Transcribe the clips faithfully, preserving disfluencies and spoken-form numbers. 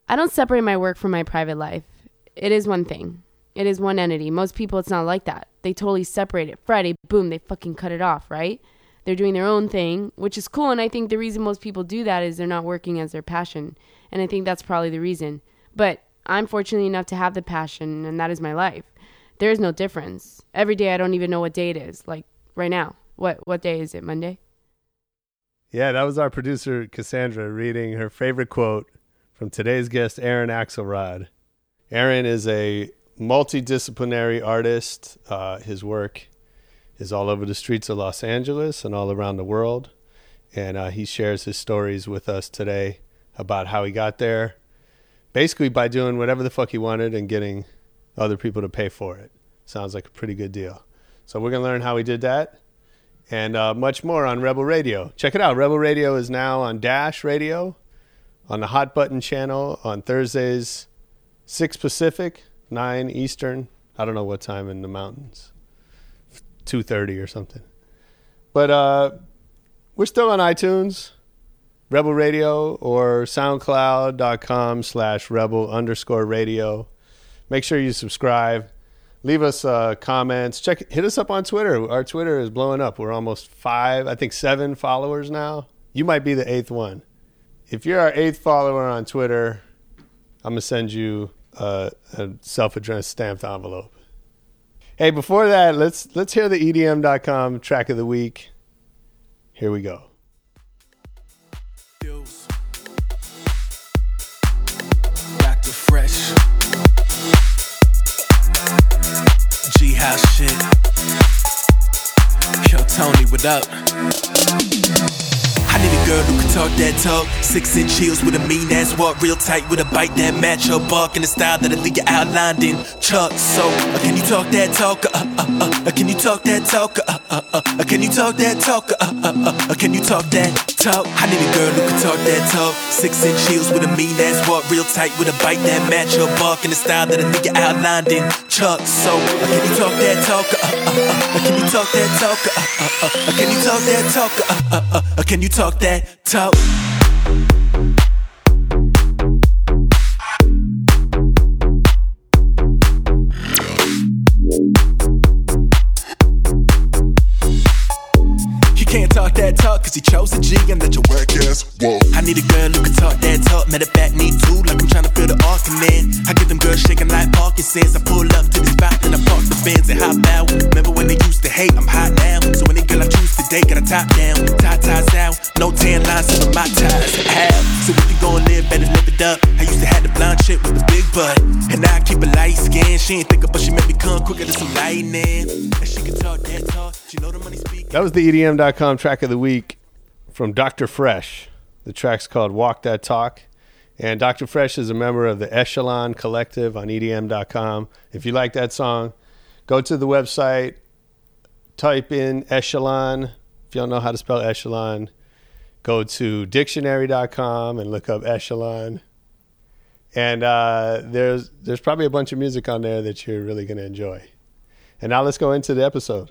I don't separate my work from my private life. It is one thing. It is one entity. Most people, it's not like that. They totally separate it. Friday, boom, they fucking cut it off, right? They're doing their own thing, which is cool. And I think the reason most people do that is they're not working as their passion. And I think that's probably the reason. But I'm fortunate enough to have the passion, and that is my life. There is no difference. Every day I don't even know what day it is. Like right now. What what day is it? Monday? Yeah, that was our producer, Cassandra, reading her favorite quote from today's guest, Aaron Axelrod. Aaron is a multidisciplinary artist. Uh, his work is all over the streets of Los Angeles and all around the world. And uh, he shares his stories with us today about how he got there, basically by doing whatever the fuck he wanted and getting other people to pay for it. Sounds like a pretty good deal. So we're going to learn how he did that and uh, much more on Rebel Radio. Check it out. Rebel Radio is now on Dash Radio, on the Hot Button channel on Thursdays, six Pacific, nine Eastern. I don't know what time in the mountains. two thirty or something. But uh, we're still on iTunes, Rebel Radio, or soundcloud.com slash rebel underscore radio. Make sure you subscribe. Leave us uh, comments. Check, hit us up on Twitter. Our Twitter is blowing up. We're almost five, I think seven followers now. You might be the eighth one. If you're our eighth follower on Twitter, I'm going to send you uh, a self-addressed stamped envelope. Hey, before that, let's let's hear the E D M dot com track of the week. Here we go. Doctor Fresh. G-House shit. Yo, Tony, what up? I need a girl who can talk that talk. Six inch heels with a mean ass walk. Real tight with a bite that match her bark. In the style that'll leave you outlined in chalk. So, uh, can you talk that talk? Uh, uh, uh, uh, can you talk that talk? Uh, uh, uh, uh, can you talk that talk? Uh, uh, uh, uh, can you talk that talk? I need a girl who can talk that talk. Six inch heels with a mean ass walk. Real tight with a bite that match her bark. In the style that'll leave you outlined in chalk. So, uh, can you talk that talk? Uh, uh, uh, uh, can you talk that talk? Uh, uh, uh, uh, can you talk that talk? Uh, uh, uh, uh, can you talk that talk? Can't talk that talk cause he chose a G and let your work ass walk. I need a girl who can talk that talk. Matter of fact, need two like I'm trying to feel the arc. And then I get them girls shaking like Parkinson's. I pull up to the spot and I park the Benz and hop out. Remember when they used to hate, I'm hot now. So any girl I choose today got a top down. Tie ties out, no tan lines in my ties have. So if you gon' live, better live it up. I used to have the blonde chick with the big butt, and now I keep a light skin. She ain't thinking but she made me come quicker than some lightning. And she can talk that talk, she know the money speak. That was the E D M dot com track of the week from Doctor Fresh. The track's called Walk That Talk. And Doctor Fresh is a member of the Echelon Collective on E D M dot com. If you like that song, go to the website, type in Echelon. If you don't know how to spell Echelon, go to dictionary dot com and look up Echelon. And uh, there's there's probably a bunch of music on there that you're really going to enjoy. And now let's go into the episode.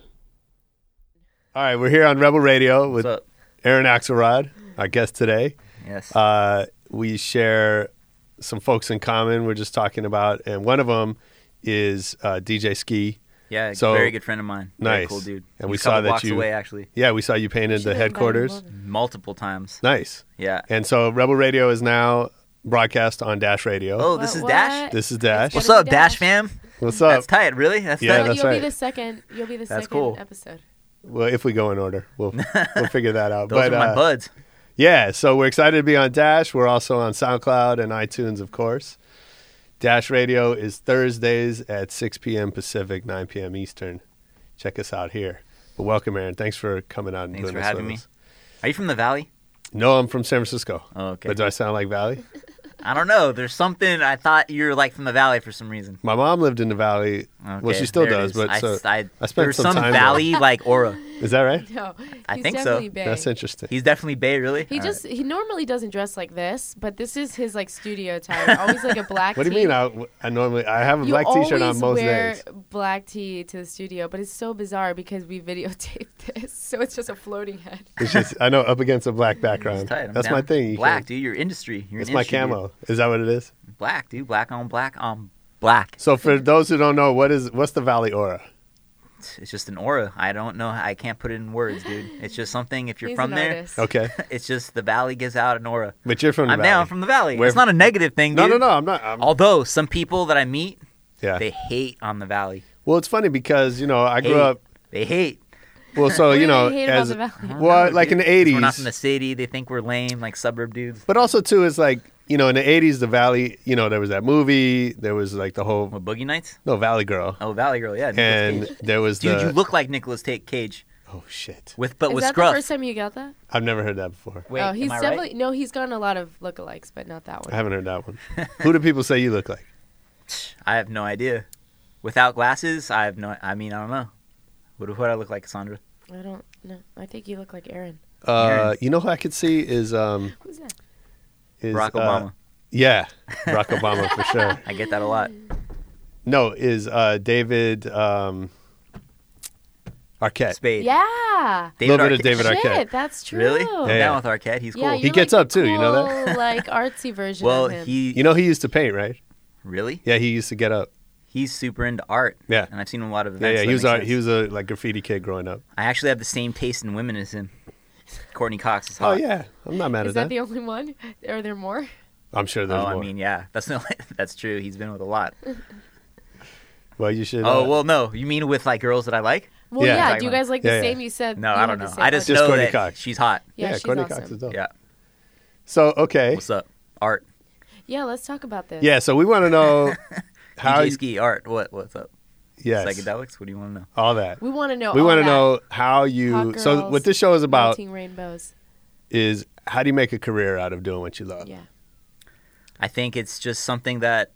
All right, we're here on Rebel Radio with Aaron Axelrod, our guest today. Yes. Uh, we share some folks in common we're just talking about, and one of them is uh, D J Ski. Yeah, so, very good friend of mine. Very nice. Cool dude. And He's we a saw couple that blocks you away, actually. Yeah, we saw you painted the headquarters multiple times. Nice. Yeah. And so Rebel Radio is now broadcast on Dash Radio. Oh, this What, is what? Dash? This is Dash. What's up, Dash. Dash fam? What's up? That's tight, really? That's Yeah, tight. that's you'll right. be the second. You'll be the That's second cool. episode. Well, if we go in order, we'll we'll figure that out. Those but, are my uh, buds. Yeah, so we're excited to be on Dash. We're also on SoundCloud and iTunes, of course. Dash Radio is Thursdays at six p.m. Pacific, nine p.m. Eastern. Check us out here. But welcome, Aaron. Thanks for coming out and Thanks doing for this having with me. us. Are you from the Valley? No, I'm from San Francisco. Oh, okay. But do I sound like Valley? I don't know. There's something I thought you were like from the Valley for some reason. My mom lived in the Valley. Okay, well, she still there it does, is. but I, so I, I spent there's some some time Valley like aura. Is that right? No, I he's think so. definitely Bay. That's interesting. He's definitely Bay, really? He All just right. he normally doesn't dress like this, but this is his like studio attire. Always like a black. What do you tee. mean? I, I normally I have a You black T-shirt on always most wear days. black tee to the studio, but it's so bizarre because we videotaped this, so it's just a floating head. It's just I know up against a black background. It's tight. I'm That's down. my thing. You Black, can't- dude. Your industry. You're It's an my industry, camo. Is that what it is? Dude. black, dude. Black on black on black. So for those who don't know, what is what's the Valley aura? It's just an aura. I don't know. I can't put it in words, dude. It's just something. If you're He's from an there, artist. Okay, it's just the valley gives out an aura. but you're from the I'm Valley. down from the valley. Where- It's not a negative thing, No, dude. no, no. I'm not. I'm, Although some people that I meet, yeah. they hate on the valley. Well, it's funny because you know I grew Hate. up. They hate. Well, so What you do know, they hate about as the Valley? well, like in the eighties, We're not from the city. They think we're lame, like suburb dudes. but also too is like you know in the eighties, the Valley. You know, there was that movie. There was like the whole What, Boogie Nights? no Valley Girl, Oh, Valley Girl, yeah. Nicolas and Cage. there was Dude, the you look like Nicolas Ta- Cage oh shit, with but Is with that scruff. the first time you got that? I've never heard that before. Wait, oh, he's am I definitely right? no. He's gotten a lot of lookalikes, but not that I one. haven't heard that one. Who do people say you look like? I have no idea. Without glasses, I have no. I mean, I don't know. What what I look like, Cassandra? I don't know. I think you look like Aaron. Uh, Aaron. you know who I could see is um Who's that? is Barack uh, Obama. yeah, Barack Obama for sure. I get that a lot. No, is uh, David um, Arquette. Spade. Yeah. A David little bit of Arquette. David Shit, Arquette. that's true. Really? I'm Yeah, down yeah. with Arquette. He's cool. Yeah, He you're gets like up, the too, you know that? cool, like artsy version well, of him. he You know he used to paint, right? really Yeah, he used to get up. he's super into art. Yeah. and I've seen him a lot of Yeah, events. yeah. so He that was makes a, sense. he was a like graffiti kid growing up. I actually have the same taste in women as him. Courtney Cox is Oh hot. yeah, I'm not mad Is at that that. the only one? Are there more? I'm sure there's Oh, more. I mean, yeah, that's no, that's true. He's been with a lot. well, you should. Oh uh, well, no, you mean with like girls that I like? Well, Yeah. yeah. Do you guys like the Yeah, yeah. same? You said No, you I had don't the know. same- I just Just know Courtney that Cox. she's hot. Yeah, yeah, she's Courtney awesome. Cox is dope. Yeah. So okay, What's up? Art. Yeah, let's talk about this. yeah. So we want to know how. D J Ski art. What? What's up? Yes, Psychedelics. What do you want to know? all that. We want to know. We all want to that. know how you. Hot So girls, what this show is about melting rainbows. is how do you make a career out of doing what you love? Yeah. I think it's just something that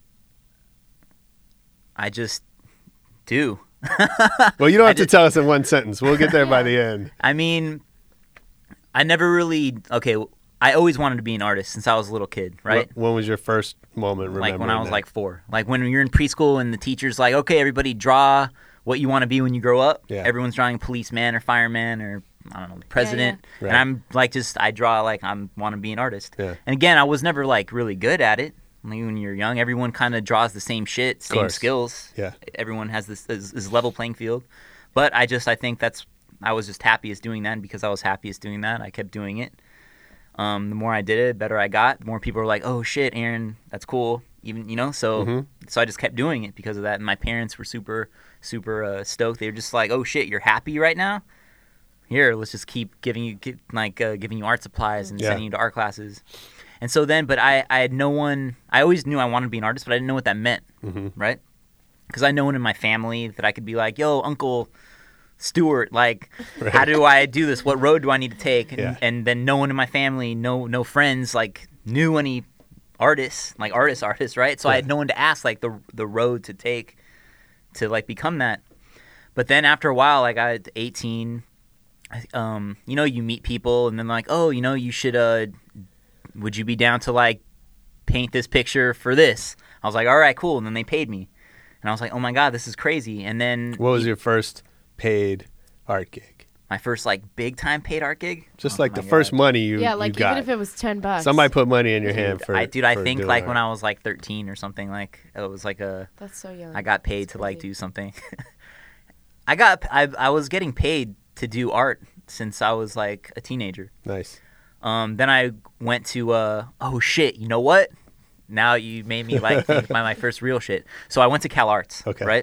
I just do. Well, you don't I have to did- tell us in one sentence. We'll get there by Yeah. the end. I mean, I never really. Okay, I always wanted to be an artist since I was a little kid, right? Wh- When was your first moment? Like when I remembering was that? like four. Like when you're in preschool and the teacher's like, okay, everybody draw what you want to be when you grow up. Yeah. Everyone's drawing a policeman or fireman or, I don't know, president. Right. And I'm like, just, I draw like I want to be an artist. Yeah. And again, I was never like really good at it. I mean, when you're young, everyone kind of draws the same shit, same course. skills. Yeah. Everyone has this, this, this level playing field. But I just, I think that's, I was just happiest doing that. And because I was happiest doing that, I kept doing it. Um, the more I did it, the better I got. The more people were like, "Oh shit, Aaron, that's cool." Even you know, so Mhm. so I just kept doing it because of that. And my parents were super super uh, stoked. They were just like, "Oh shit, you're happy right now? Here, let's just keep giving you gi- like uh, giving you art supplies and Yeah. sending you to art classes." And so then, but I I had no one. I always knew I wanted to be an artist, but I didn't know what that meant, Mhm. right? Because I know one in my family that I could be like, "Yo, Uncle Stuart, like, Right. how do I do this? What road do I need to take?" And, Yeah. and then no one in my family, no no friends, like knew any artists, like artists, artists, right? So I Yeah. had no one to ask, like the the road to take to like become that. But then after a while, like I was eighteen, I- um, you know, you meet people and then like, oh, you know, you should, uh, would you be down to like paint this picture for this? I was like, all right, cool. And then they paid me, and I was like, oh my god, this is crazy. And then What was your first paid art gig? my first like big time paid art gig? Just Oh like my the first God. money you Yeah, like you got. even if it was ten bucks. Somebody put money in your Dude, hand for. I, dude, I for think doing like art. when I was like thirteen or something, like it was like a That's so young. I got paid That's to like crazy. do something. I got I I was getting paid to do art since I was like a teenager. Nice. Um, then I went to uh oh shit, you know what? Now you made me like think my my first real shit. So I went to Cal Arts, Okay. right?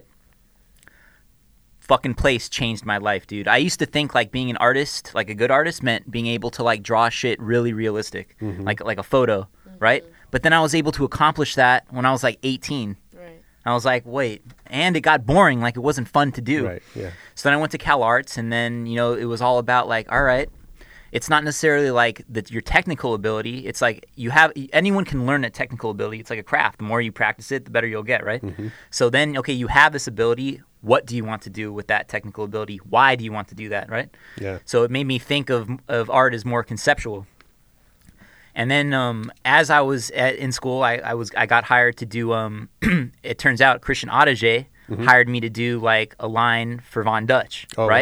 Fucking place changed my life, dude. I used to think like being an artist, like a good artist, meant being able to like draw shit really realistic, Mm-hmm. like like a photo, right? But then I was able to accomplish that when I was like eighteen. Right. I was like, wait, and it got boring, like it wasn't fun to do. Right. Yeah. So then I went to Cal Arts, and then you know it was all about like, all right, it's not necessarily like that your technical ability. It's like you have anyone can learn a technical ability. It's like a craft. The more you practice it, the better you'll get, right? So then, okay, you have this ability. What do you want to do with that technical ability? Why do you want to do that, right? Yeah. So it made me think of of art as more conceptual. And then um, as I was at, in school, I, I was I got hired to do. Um, it turns out Christian Audiger hired me to do like a line for Von Dutch, Oh, right? wow.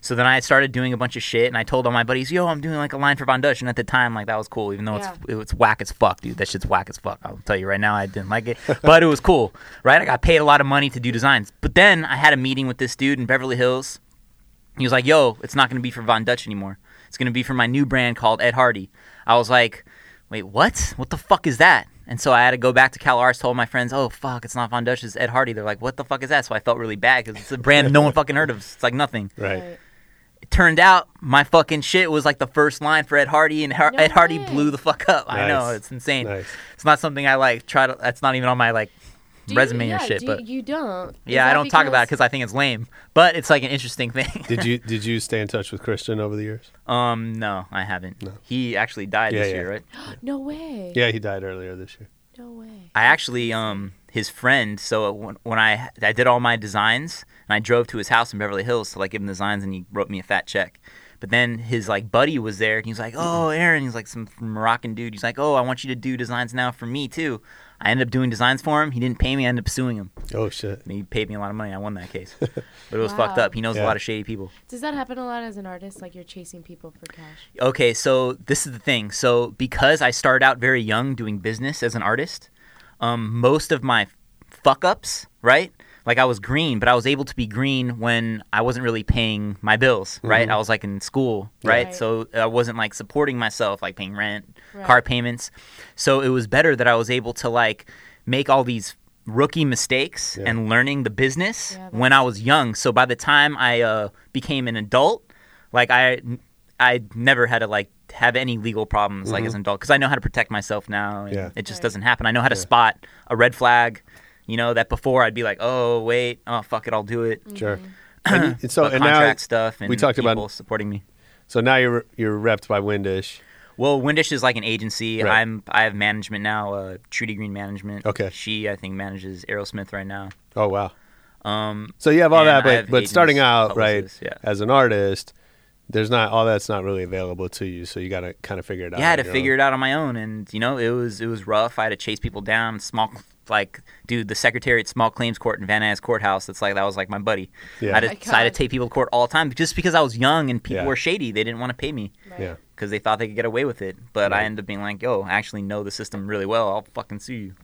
So then I started doing a bunch of shit, and I told all my buddies, yo, I'm doing like a line for Von Dutch. And at the time, like that was cool, even though Yeah. it's it was whack as fuck, dude. That shit's whack as fuck. I'll tell you right now, I didn't like it. But it was cool, right? I got paid a lot of money to do designs. But then I had a meeting with this dude in Beverly Hills. He was like, yo, it's not going to be for Von Dutch anymore. It's going to be for my new brand called Ed Hardy. I was like, wait, what? What the fuck is that? And so I had to go back to CalArts, told my friends, oh, fuck, it's not Von Dutch, it's Ed Hardy. They're like, what the fuck is that? So I felt really bad because it's a brand no one fucking heard of. It's like nothing. Right. It turned out my fucking shit was like the first line for Ed Hardy, and Har- No Ed Hardy way. blew the fuck up. I Nice. know, it's insane. Nice. It's not something I like try to, that's not even on my like Do you- resume yeah, or shit. do But you don't. Is yeah, I that don't talk about it because- because I think it's lame. But it's like an interesting thing. Did you did you stay in touch with Christian over the years? um, no, I haven't. No. He actually died Yeah, this yeah. year, right? No way. Yeah, he died earlier this year. No way. I actually, um, his friend. So when, when I I did all my designs, and I drove to his house in Beverly Hills to like give him designs, and he wrote me a fat check. But then his like buddy was there, and he was like, "Oh, Aaron," he's like some Moroccan dude. He's like, "Oh, I want you to do designs now for me too." I ended up doing designs for him. He didn't pay me. I ended up suing him. Oh shit. And he paid me a lot of money. I won that case, but it was Wow. fucked up. He knows Yeah. a lot of shady people. Does that happen a lot as an artist? Like you're chasing people for cash? Okay, so this is the thing. So because I started out very young doing business as an artist, um, most of my fuck ups, right? Like I was green, but I was able to be green when I wasn't really paying my bills, right? I was like in school, right? Right. So I wasn't like supporting myself, like paying rent, Right. car payments. So it was better that I was able to like make all these rookie mistakes Yeah. and learning the business Yeah, when I was young. So by the time I uh, became an adult, like I, I never had to like have any legal problems like as an adult because I know how to protect myself now. And Yeah. it just Right. doesn't happen. I know how to spot a red flag. You know that before I'd be like, oh wait, oh fuck it, I'll do it. Sure. Mm-hmm. And, you- so But and now contract stuff and we talked about- people supporting me. so now you're you're repped by Windish. Well, Windish is like an agency. Right. I'm I have management now. Uh, Trudy Green Management. Okay. She I think manages Aerosmith right now. Oh wow. Um, So you have all And that, I but have but starting agents, out right publicists, yeah. as an artist, there's not all that's not really available to you. So you got to kind of figure it out. yeah, I had on to your figure own. it out on my own, and you know it was it was rough. I had to chase people down. Small like dude, the secretary at Small Claims Court in Van Nuys Courthouse. That's like that was like my buddy. Yeah. I had Oh to, my so I had God. to take people to court all the time just because I was young and people Yeah. were shady. They didn't want to pay me. Right. Yeah. Because they thought they could get away with it. But I Right. ended up being like, yo, I actually know the system really well. I'll fucking sue you.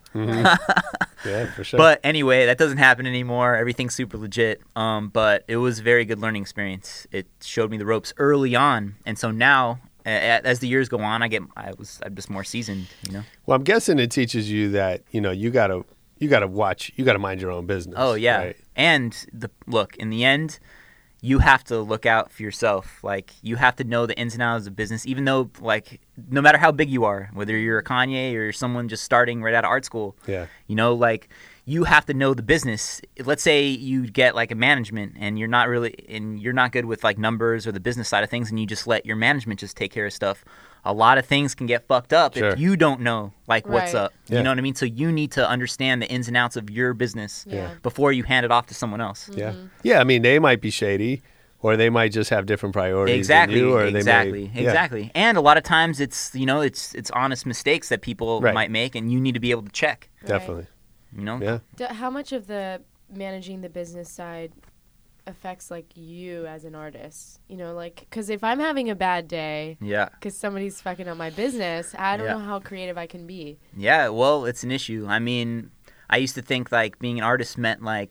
Yeah, for sure. But anyway, that doesn't happen anymore. Everything's super legit. Um, but it was a very good learning experience. It showed me the ropes early on. And so now, a- a- as the years go on, I get, I was, I'm just more seasoned, you know? well, I'm guessing it teaches you that you know you gotta you gotta watch you gotta mind your own business. Oh, yeah. right? And the look, in the end, you have to look out for yourself. Like, you have to know the ins and outs of business, even though, like, no matter how big you are, whether you're a Kanye or someone just starting right out of art school, Yeah. you know, like, you have to know the business. Let's say you get, like, a management and you're not really, and you're not good with, like, numbers or the business side of things, and you just let your management just take care of stuff. A lot of things can get fucked up Sure. if you don't know, like, what's Right. up. Yeah. You know what I mean? So you need to understand the ins and outs of your business Yeah. before you hand it off to someone else. Yeah. Yeah. I mean, they might be shady, or they might just have different priorities. than Exactly, you, or they may- exactly, yeah. exactly. And a lot of times it's you know it's it's honest mistakes that people Right. might make, and you need to be able to check. Right. Definitely. You know, Yeah. D- how much of the managing the business side affects like you as an artist? You know, like because if I'm having a bad day yeah, because somebody's fucking up my business, I don't Yeah. know how creative I can be. yeah. Well, it's an issue. I mean, I used to think like being an artist meant like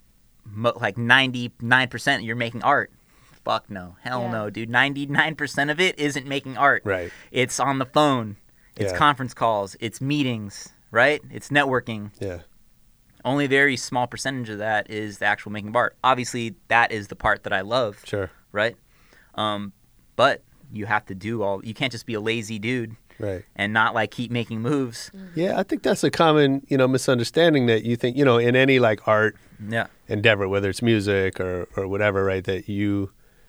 mo- like ninety-nine percent you're making art. Fuck no, hell Yeah. no, dude. ninety-nine percent of it isn't making art. Right. It's on the phone. It's Yeah. conference calls. It's meetings. Right. It's networking. Yeah. Only a very small percentage of that is the actual making of art. Obviously, that is the part that I love, Sure. right? Um, but you have to do all. You can't just be a lazy dude Right. and not like keep making moves. Yeah, I think that's a common, you know, misunderstanding that you think, you know, in any like art Yeah, endeavor, whether it's music or, or whatever, right, that you,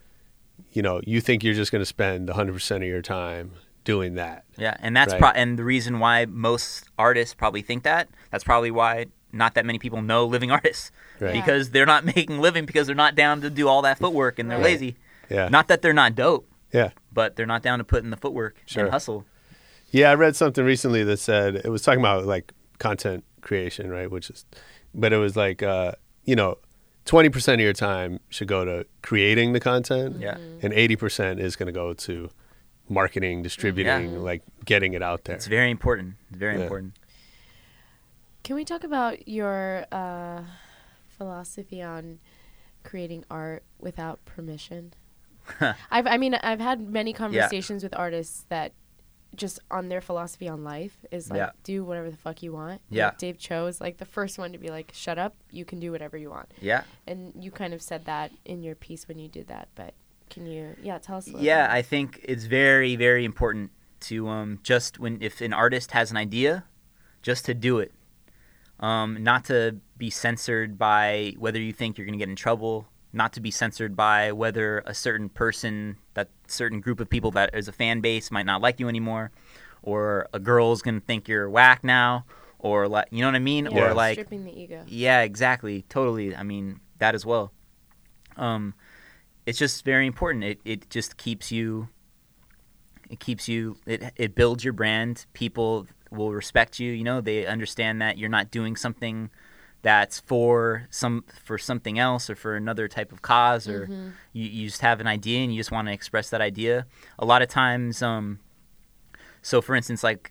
you know, you think you're just going to spend one hundred percent of your time doing that. yeah, and that's Right. pro- and the reason why most artists probably think that. That's probably why not that many people know living artists Right. Yeah. because they're not making a living because they're not down to do all that footwork and they're Right. lazy. Yeah. Not that they're not dope, yeah. but they're not down to put in the footwork Sure. and hustle. Yeah, I read something recently that said it was talking about like content creation, right? Which is, but it was like, uh, you know, twenty percent of your time should go to creating the content, Yeah. and eighty percent is going to go to marketing, distributing, Yeah. like getting it out there. It's very important. It's very Yeah. important. Can we talk about your uh, philosophy on creating art without permission? I've, I mean, I've had many conversations with artists that just on their philosophy on life is like, Yeah. do whatever the fuck you want. Yeah. Like Dave Cho is like the first one to be like, shut up, you can do whatever you want. Yeah. And you kind of said that in your piece when you did that, but can you, yeah, tell us a little Yeah, bit. I think it's very, very important to um, just when if an artist has an idea, just to do it. Um, not to be censored by whether you think you're going to get in trouble, not to be censored by whether a certain person, that certain group of people that is a fan base might not like you anymore, or a girl's going to think you're whack now, or like, you know what I mean? Yeah, Or like, stripping the ego. yeah, exactly. Totally. I mean, that as well. Um, it's just very important. It it just keeps you, it keeps you, it, it builds your brand. People will respect you. You know, they understand that you're not doing something that's for some for something else or for another type of cause, or Mm-hmm. you, you just have an idea and you just want to express that idea. A lot of times, um, so for instance, like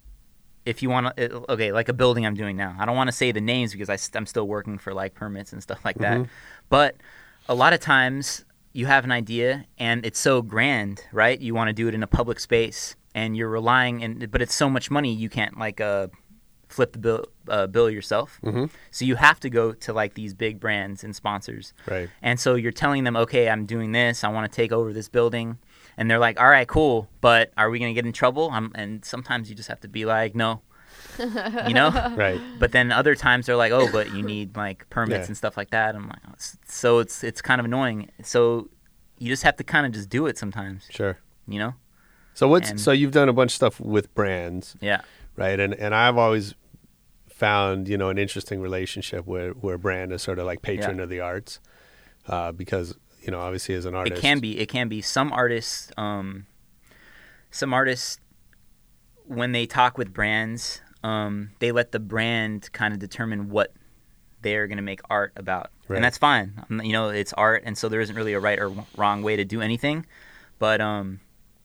if you want to, okay, like a building I'm doing now. I don't want to say the names because I, I'm still working for like permits and stuff like that. But a lot of times you have an idea and it's so grand, right? You want to do it in a public space and you're relying, and but it's so much money you can't like uh, flip the bill, uh, bill yourself. Mm-hmm. So you have to go to like these big brands and sponsors. Right. And so you're telling them, okay, I'm doing this. I want to take over this building. And they're like, all right, cool. But are we going to get in trouble? I'm, and sometimes you just have to be like, no, you know? Right. But then other times they're like, oh, but you need like permits Yeah. and stuff like that. I'm like, oh, s- so it's, it's kind of annoying. So you just have to kind of just do it sometimes, Sure. you know? So what's And- so you've done a bunch of stuff with brands, Yeah. right? And and I've always found, you know, an interesting relationship where where brand is sort of like patron Yeah. of the arts, uh, because you know, obviously as an artist, It can be. It can be. Some artists, um, some artists, when they talk with brands, um, they let the brand kind of determine what they're going to make art about, Right. and that's fine. Um, You know, it's art, and so there isn't really a right or wrong way to do anything. But um,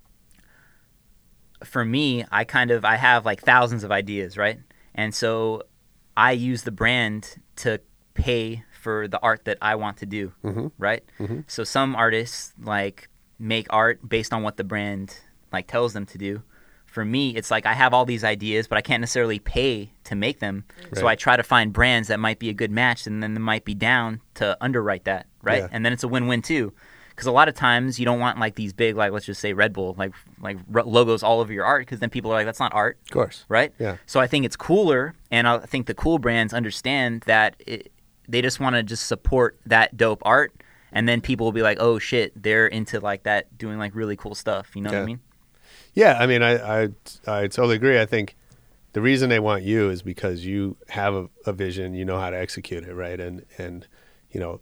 for me, I kind of I have like thousands of ideas, right? And so I use the brand to pay for the art that I want to do, Mhm. right? Mhm. So some artists like make art based on what the brand like tells them to do. For me, it's like I have all these ideas, but I can't necessarily pay to make them. So Right. I try to find brands that might be a good match, and then they might be down to underwrite that, right? Yeah. And then it's a win-win too. Because a lot of times you don't want like these big, like let's just say Red Bull, like like r- logos all over your art, because then people are like, that's not art, of course, right? Yeah. So I think it's cooler, and I think the cool brands understand that it, they just want to just support that dope art, and then people will be like, oh shit, they're into like that, doing like really cool stuff. You know what Yeah. I mean? Yeah, I mean, I, I I totally agree. I think the reason they want you is because you have a, a vision, you know how to execute it, right? And and you know,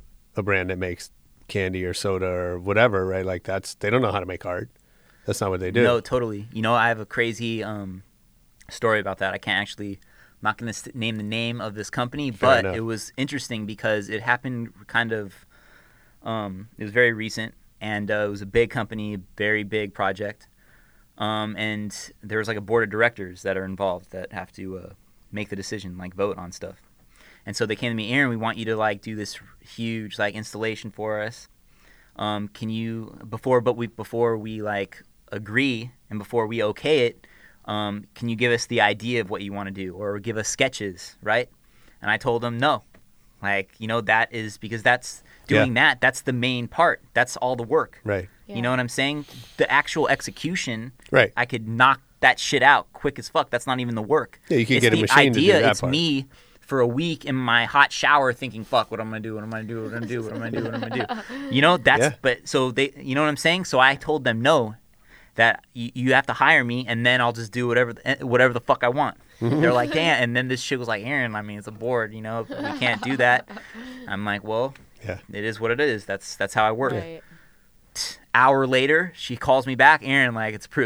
a brand that makes candy or soda or whatever, right? Like that's they don't know how to make art. That's not what they do. No, totally. You know, I have a crazy um, story about that. I can't actually, I'm not going to st- name the name of this company, Fair but enough. it was interesting because it happened kind of, um, it was very recent, and uh, it was a big company, very big project. Um, and there was like a board of directors that are involved that have to uh, make the decision, like vote on stuff. And so they came to me, Aaron, we want you to like do this huge like installation for us. Um, can you before but we before we like agree and before we okay it, um, can you give us the idea of what you want to do, or give us sketches, right? And I told them no. Like, you know, that is because that's doing Yeah. that, that's the main part. That's all the work. Right. Yeah. You know what I'm saying? The actual execution, Right. I could knock that shit out quick as fuck. That's not even the work. Yeah, you could it's get a the machine to do idea. that It's part. me for a week in my hot shower thinking, fuck, what am I gonna do? What am I gonna do? What am I gonna do? What am I gonna do? What am I gonna do? You know, that's Yeah. but so they, you know what I'm saying? So I told them no, that you, you have to hire me, and then I'll just do whatever the, whatever the fuck I want. Mm-hmm. They're like, damn. And then this shit was like, Aaron, I mean, it's a board, you know, we can't do that. I'm like, well, Yeah. it is what it is. That's that's how I work. Right. Hour later, she calls me back, Aaron, like, it's approved.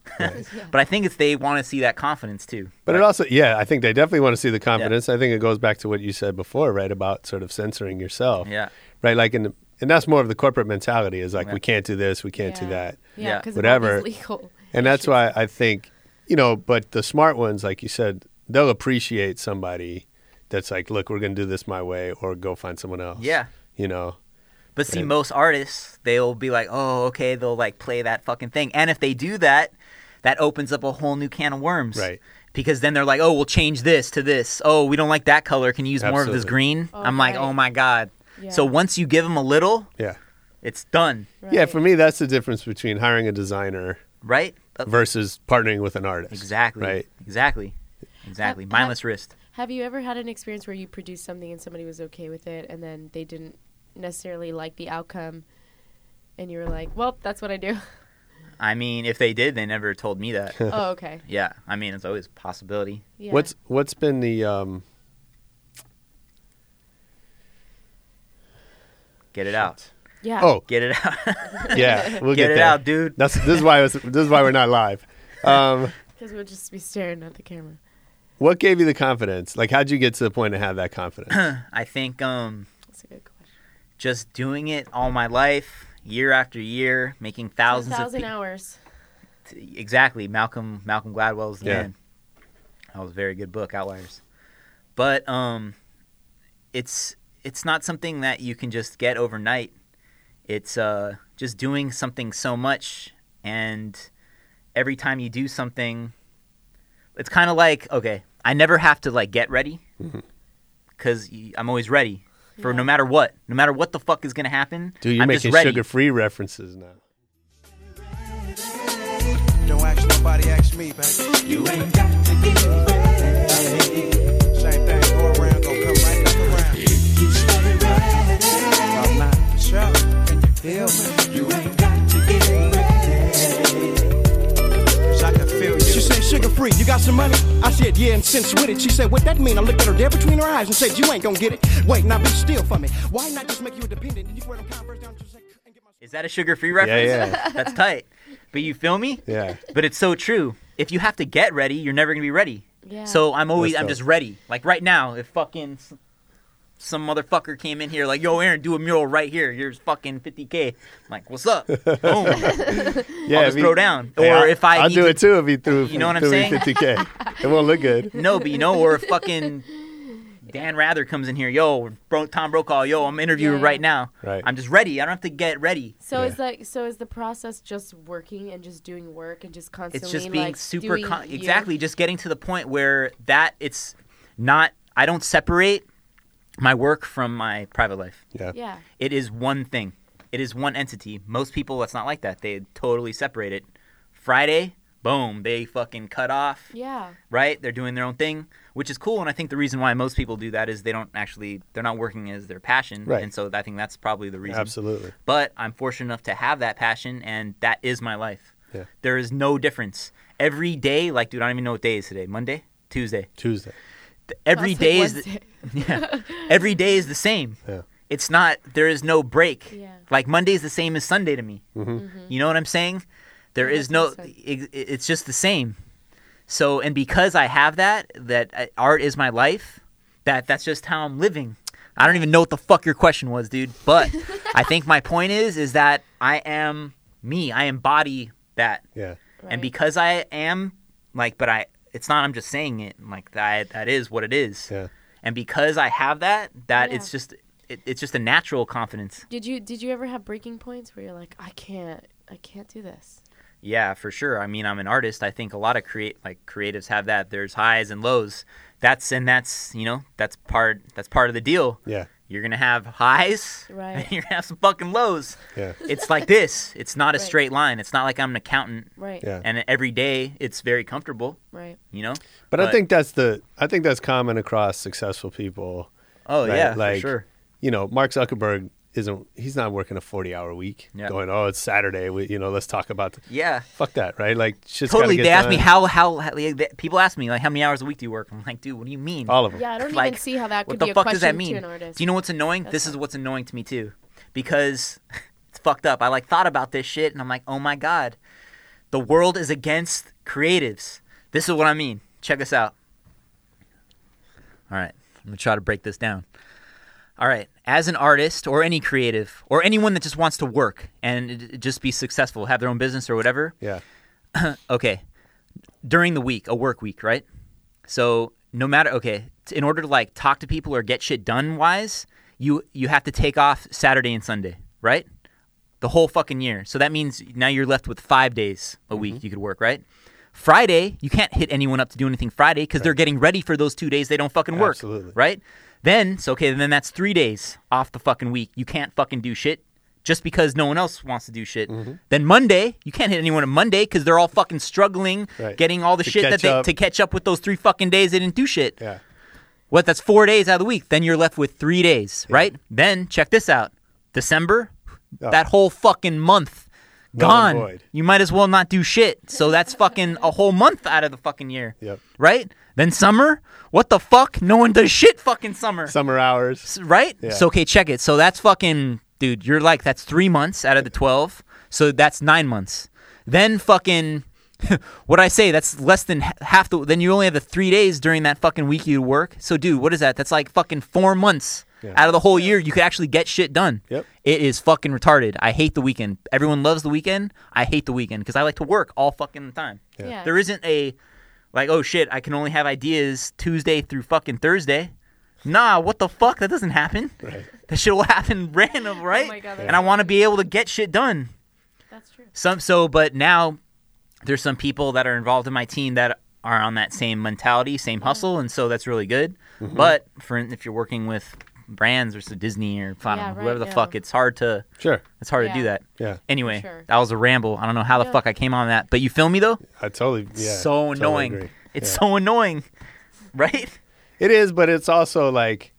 Right. But I think it's they want to see that confidence too. But right? it also, yeah, I think they definitely want to see the confidence. I think it goes back to what you said before, right, about sort of censoring yourself. Yeah. Right, like, in the, and that's more of the corporate mentality is like, Right. we can't do this, we can't Yeah. do that. Yeah, Yeah. because Whatever. Of all these legal And that's issues. why I think, you know, but the smart ones, like you said, they'll appreciate somebody that's like, look, we're going to do this my way, or go find someone else. Yeah. You know? But see, And- most artists, they'll be like, oh, okay, they'll like play that fucking thing. And if they do that, that opens up a whole new can of worms. Right. Because then they're like, oh, we'll change this to this. Oh, we don't like that color. Can you use more of this Absolutely. green? Oh, I'm like, right. oh my God. Yeah. So once you give them a little, Yeah. it's done. Yeah, Right. for me, that's the difference between hiring a designer Right? Uh, versus partnering with an artist. Exactly. Right. Exactly. Exactly. Have- Mindless wrist. Have you ever had an experience where you produced something and somebody was okay with it and then they didn't necessarily like the outcome and you were like, well, that's what I do? I mean, if they did, they never told me that. Oh, okay. Yeah. I mean, it's always a possibility. Yeah. What's What's been the um, Get it out. Yeah. oh Get it out. yeah we'll Get get, it there. out, dude. That's this is why it's, this is why we're not live. Um, Because we'll just be staring at the camera. what gave you the confidence? Like, how'd you get to the point to have that confidence? I think um, That's a good question. just doing it all my life, year after year, making thousands ten thousand of pe- hours. t- exactly. Malcolm Malcolm Gladwell's the Yeah. man. That was a very good book, Outliers. But um, it's it's not something that you can just get overnight. It's uh, just doing something so much, and every time you do something, it's kind of like, okay, I never have to like get ready because I'm always ready for Yeah. no matter what, no matter what the fuck is gonna happen. Dude, you're I'm making just ready. sugar-free references now. Don't ask nobody, ask me, baby. You ain't got to get ready. Same thing, go around, go come right back around. If you stay ready. I'm not sure. Can you feel me? You ain't got to get ready. Cause I can feel you. She said, sugar free, you got some money? I said, yeah, and since with it. She said, what that mean? I looked at her dead between her eyes and said, you ain't gonna get it. Wait, now be still for me. Why not just make you independent? You wear them Converse down to say, and get my... Is that a sugar-free reference? yeah. That's tight. But you feel me? Yeah. But it's so true. If you have to get ready, you're never gonna be ready. Yeah. So I'm always, That's I'm dope. just ready. Like right now, if fucking s- some motherfucker came in here like, yo, Aaron, do a mural right here. Here's fucking fifty K. I'm like, what's up? Boom. Yeah, I'll if just he- throw down. Hey, Or I'll- if I I'll need do to- it too if he threw, You know what I'm threw me saying? fifty K. It won't look good. No, but you know, or if fucking Dan Rather comes in here, yo, bro, Tom Brokaw, yo, I'm interviewing Yeah. right now. Right. I'm just ready. I don't have to get ready. So Yeah. is like so is the process just working and just doing work and just constantly It's just being like super doing con- you? exactly just getting to the point where that it's not I don't separate my work from my private life. Yeah. Yeah. It is one thing. It is one entity. Most people it's not like that. They totally separate it. Friday, boom, they fucking cut off, Yeah. right? They're doing their own thing, which is cool, and I think the reason why most people do that is they don't actually they're not working as their passion, Right. and so I think that's probably the reason. Absolutely. But I'm fortunate enough to have that passion, and that is my life. Yeah. There is no difference. Every day, like, dude, I don't even know what day is today. Monday? Tuesday. Tuesday. Th- Every I'll say day is the, Wednesday. yeah. Every day is the same. Yeah. It's not. There is no break. Yeah. Like Monday is the same as Sunday to me. You know what I'm saying? There Yeah, is that no. makes sense. It, it's just the same. So, and because I have that, that uh, art is my life. That that's just how I'm living. I don't even know what the fuck your question was, dude. But I think my point is, is that I am me. I embody that. Yeah. And Right. because I am like, but I, it's not. I'm just saying it. Like that. That is what it is. Yeah. And because I have that, that Yeah. it's just, it, it's just a natural confidence. Did you did you ever have breaking points where you're like, I can't I can't do this? Yeah, for sure. I mean, I'm an artist. I think a lot of create like creatives have that. There's highs and lows. That's and that's you know that's part that's part of the deal. Yeah. You're gonna have highs, Right. and you're gonna have some fucking lows. Yeah. It's like this. It's not a Right. straight line. It's not like I'm an accountant, Right. Yeah. and every day it's very comfortable. Right. You know. But, I think that's the I think that's common across successful people. Oh Right, yeah, like- for sure. You know, Mark Zuckerberg isn't he's not working a forty hour week Yeah. going, oh, it's Saturday, we, you know, let's talk about th-. Yeah. Fuck that, right? Like shit's Totally. gotta They get ask me done. how, how how like, they- people ask me like how many hours a week do you work? I'm like, dude, what do you mean? all of them. Yeah, I don't Like, even see how that what could the be a fuck question does that to mean? an artist. Do you know what's annoying? That's this is fine. what's annoying to me too, because it's fucked up. I like thought about this shit, and I'm like, oh my god, The world is against creatives. This is what I mean. Check this out. All right. I'm going to try to break this down. All right. As an artist or any creative or anyone that just wants to work and just be successful, have their own business or whatever. Yeah. Okay. During the week, a work week, right? So no matter, okay, t- in order to like talk to people or get shit done wise, you, you have to take off Saturday and Sunday, right? The whole fucking year. So that means now you're left with five days a week Mm-hmm. you could work, right? Friday, you can't hit anyone up to do anything Friday because they're getting ready for those two days they don't fucking work. Absolutely. Right? Then, so okay, then that's three days off the fucking week. You can't fucking do shit just because no one else wants to do shit. Mm-hmm. Then Monday, you can't hit anyone on Monday because they're all fucking struggling, Right. getting all the To shit that catch they up. to catch up with those three fucking days they didn't do shit. Yeah. What? That's four days out of the week. Then you're left with three days, right? Then check this out. December, Oh. that whole fucking month Null gone. and void. You might as well not do shit. So that's fucking a whole month out of the fucking year. Yep. Right? Then summer, what the fuck? No one does shit fucking summer. Summer hours. S- Right? Yeah. So okay, check it. So that's fucking, dude, you're like, that's three months out of the twelve. So that's nine months. Then fucking, what I say, that's less than h- half the, then you only have the three days during that fucking week you work. So dude, what is that? That's like fucking four months Yeah. out of the whole year you could actually get shit done. Yep. It is fucking retarded. I hate the weekend. Everyone loves the weekend. I hate the weekend because I like to work all fucking time. Yeah. Yeah. There isn't a, like, oh shit, I can only have ideas Tuesday through fucking Thursday. Nah, what the fuck? That doesn't happen. Right. That shit will happen random, right? Oh my God, and I want to be able to get shit done. That's true. Some so, but now there's some people that are involved in my team that are on that same mentality, same hustle, and so that's really good. Mm-hmm. But for if you're working with brands or so Disney or I don't Yeah, know, right, whoever the yeah. fuck, it's hard to Sure. it's hard to do Yeah. that. Yeah. Anyway, sure. that was a ramble. I don't know how the No. fuck I came on that, but you feel me though? I totally. Yeah. so totally annoying. agree. It's Yeah. so annoying, right? It is, but it's also like.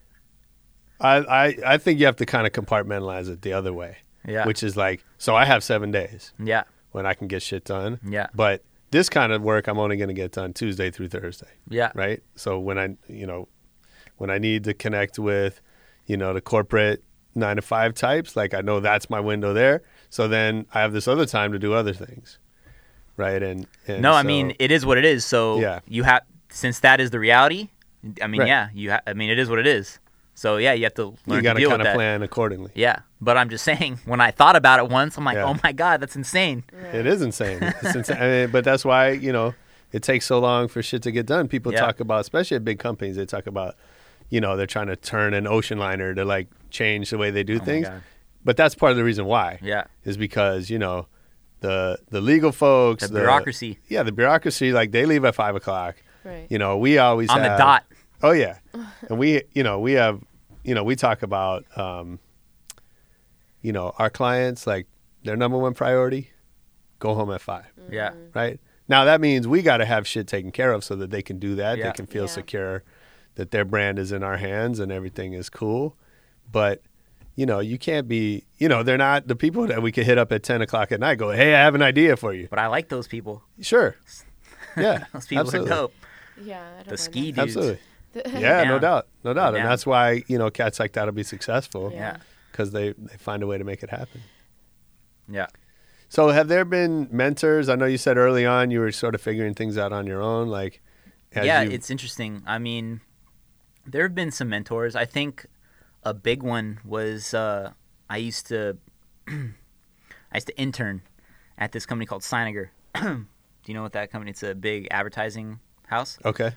I I I think you have to kind of compartmentalize it the other way. Yeah. Which is like, so I have seven days Yeah. when I can get shit done. Yeah. But this kind of work, I'm only going to get done Tuesday through Thursday. Yeah. Right. So when I, you know, when I need to connect with, you know, the corporate nine to five types, like I know that's my window there. So then I have this other time to do other things. Right. And, and No, I so- mean it is what it is. So Yeah. you have since that is the reality. I mean, Right. yeah, you. Ha- I mean, it is what it is. So yeah, you have to learn you got to to deal kind with of that. plan accordingly. Yeah, but I'm just saying, when I thought about it once, I'm like, Yeah. oh my god, that's insane. It is insane. It's insane. I mean, but that's why, you know, it takes so long for shit to get done. People Yeah. talk about, especially at big companies, they talk about, you know, they're trying to turn an ocean liner to like change the way they do Oh my things. God. But that's part of the reason why. Yeah, Is because, you know, the the legal folks, the bureaucracy yeah, the bureaucracy, like they leave at five o'clock. Right. You know, we always on the have- dot. Oh yeah, and we, you know, we have, you know, we talk about, um, you know, our clients, like their number one priority, go home at five. Yeah, Right? Now that means we got to have shit taken care of so that they can do that. Yeah. They can feel Yeah. secure that their brand is in our hands and everything is cool. But, you know, you can't be, you know, they're not the people that we could hit up at ten o'clock at night go, hey, I have an idea for you. but I like those people. Sure. Yeah. Those people absolutely. are dope. Yeah. I don't The mind ski that. dudes. Absolutely. The- Yeah, no down. doubt. No doubt. I'm And down. that's why, you know, cats like that will be successful Yeah. Yeah, because they, they find a way to make it happen. yeah. So have there been mentors? I know you said early on you were sort of figuring things out on your own. Like, as Yeah, you- it's interesting. I mean, there have been some mentors. I think a big one was uh, I used to I used to intern at this company called Seiniger. Do you know what that company? It's a big advertising house. okay.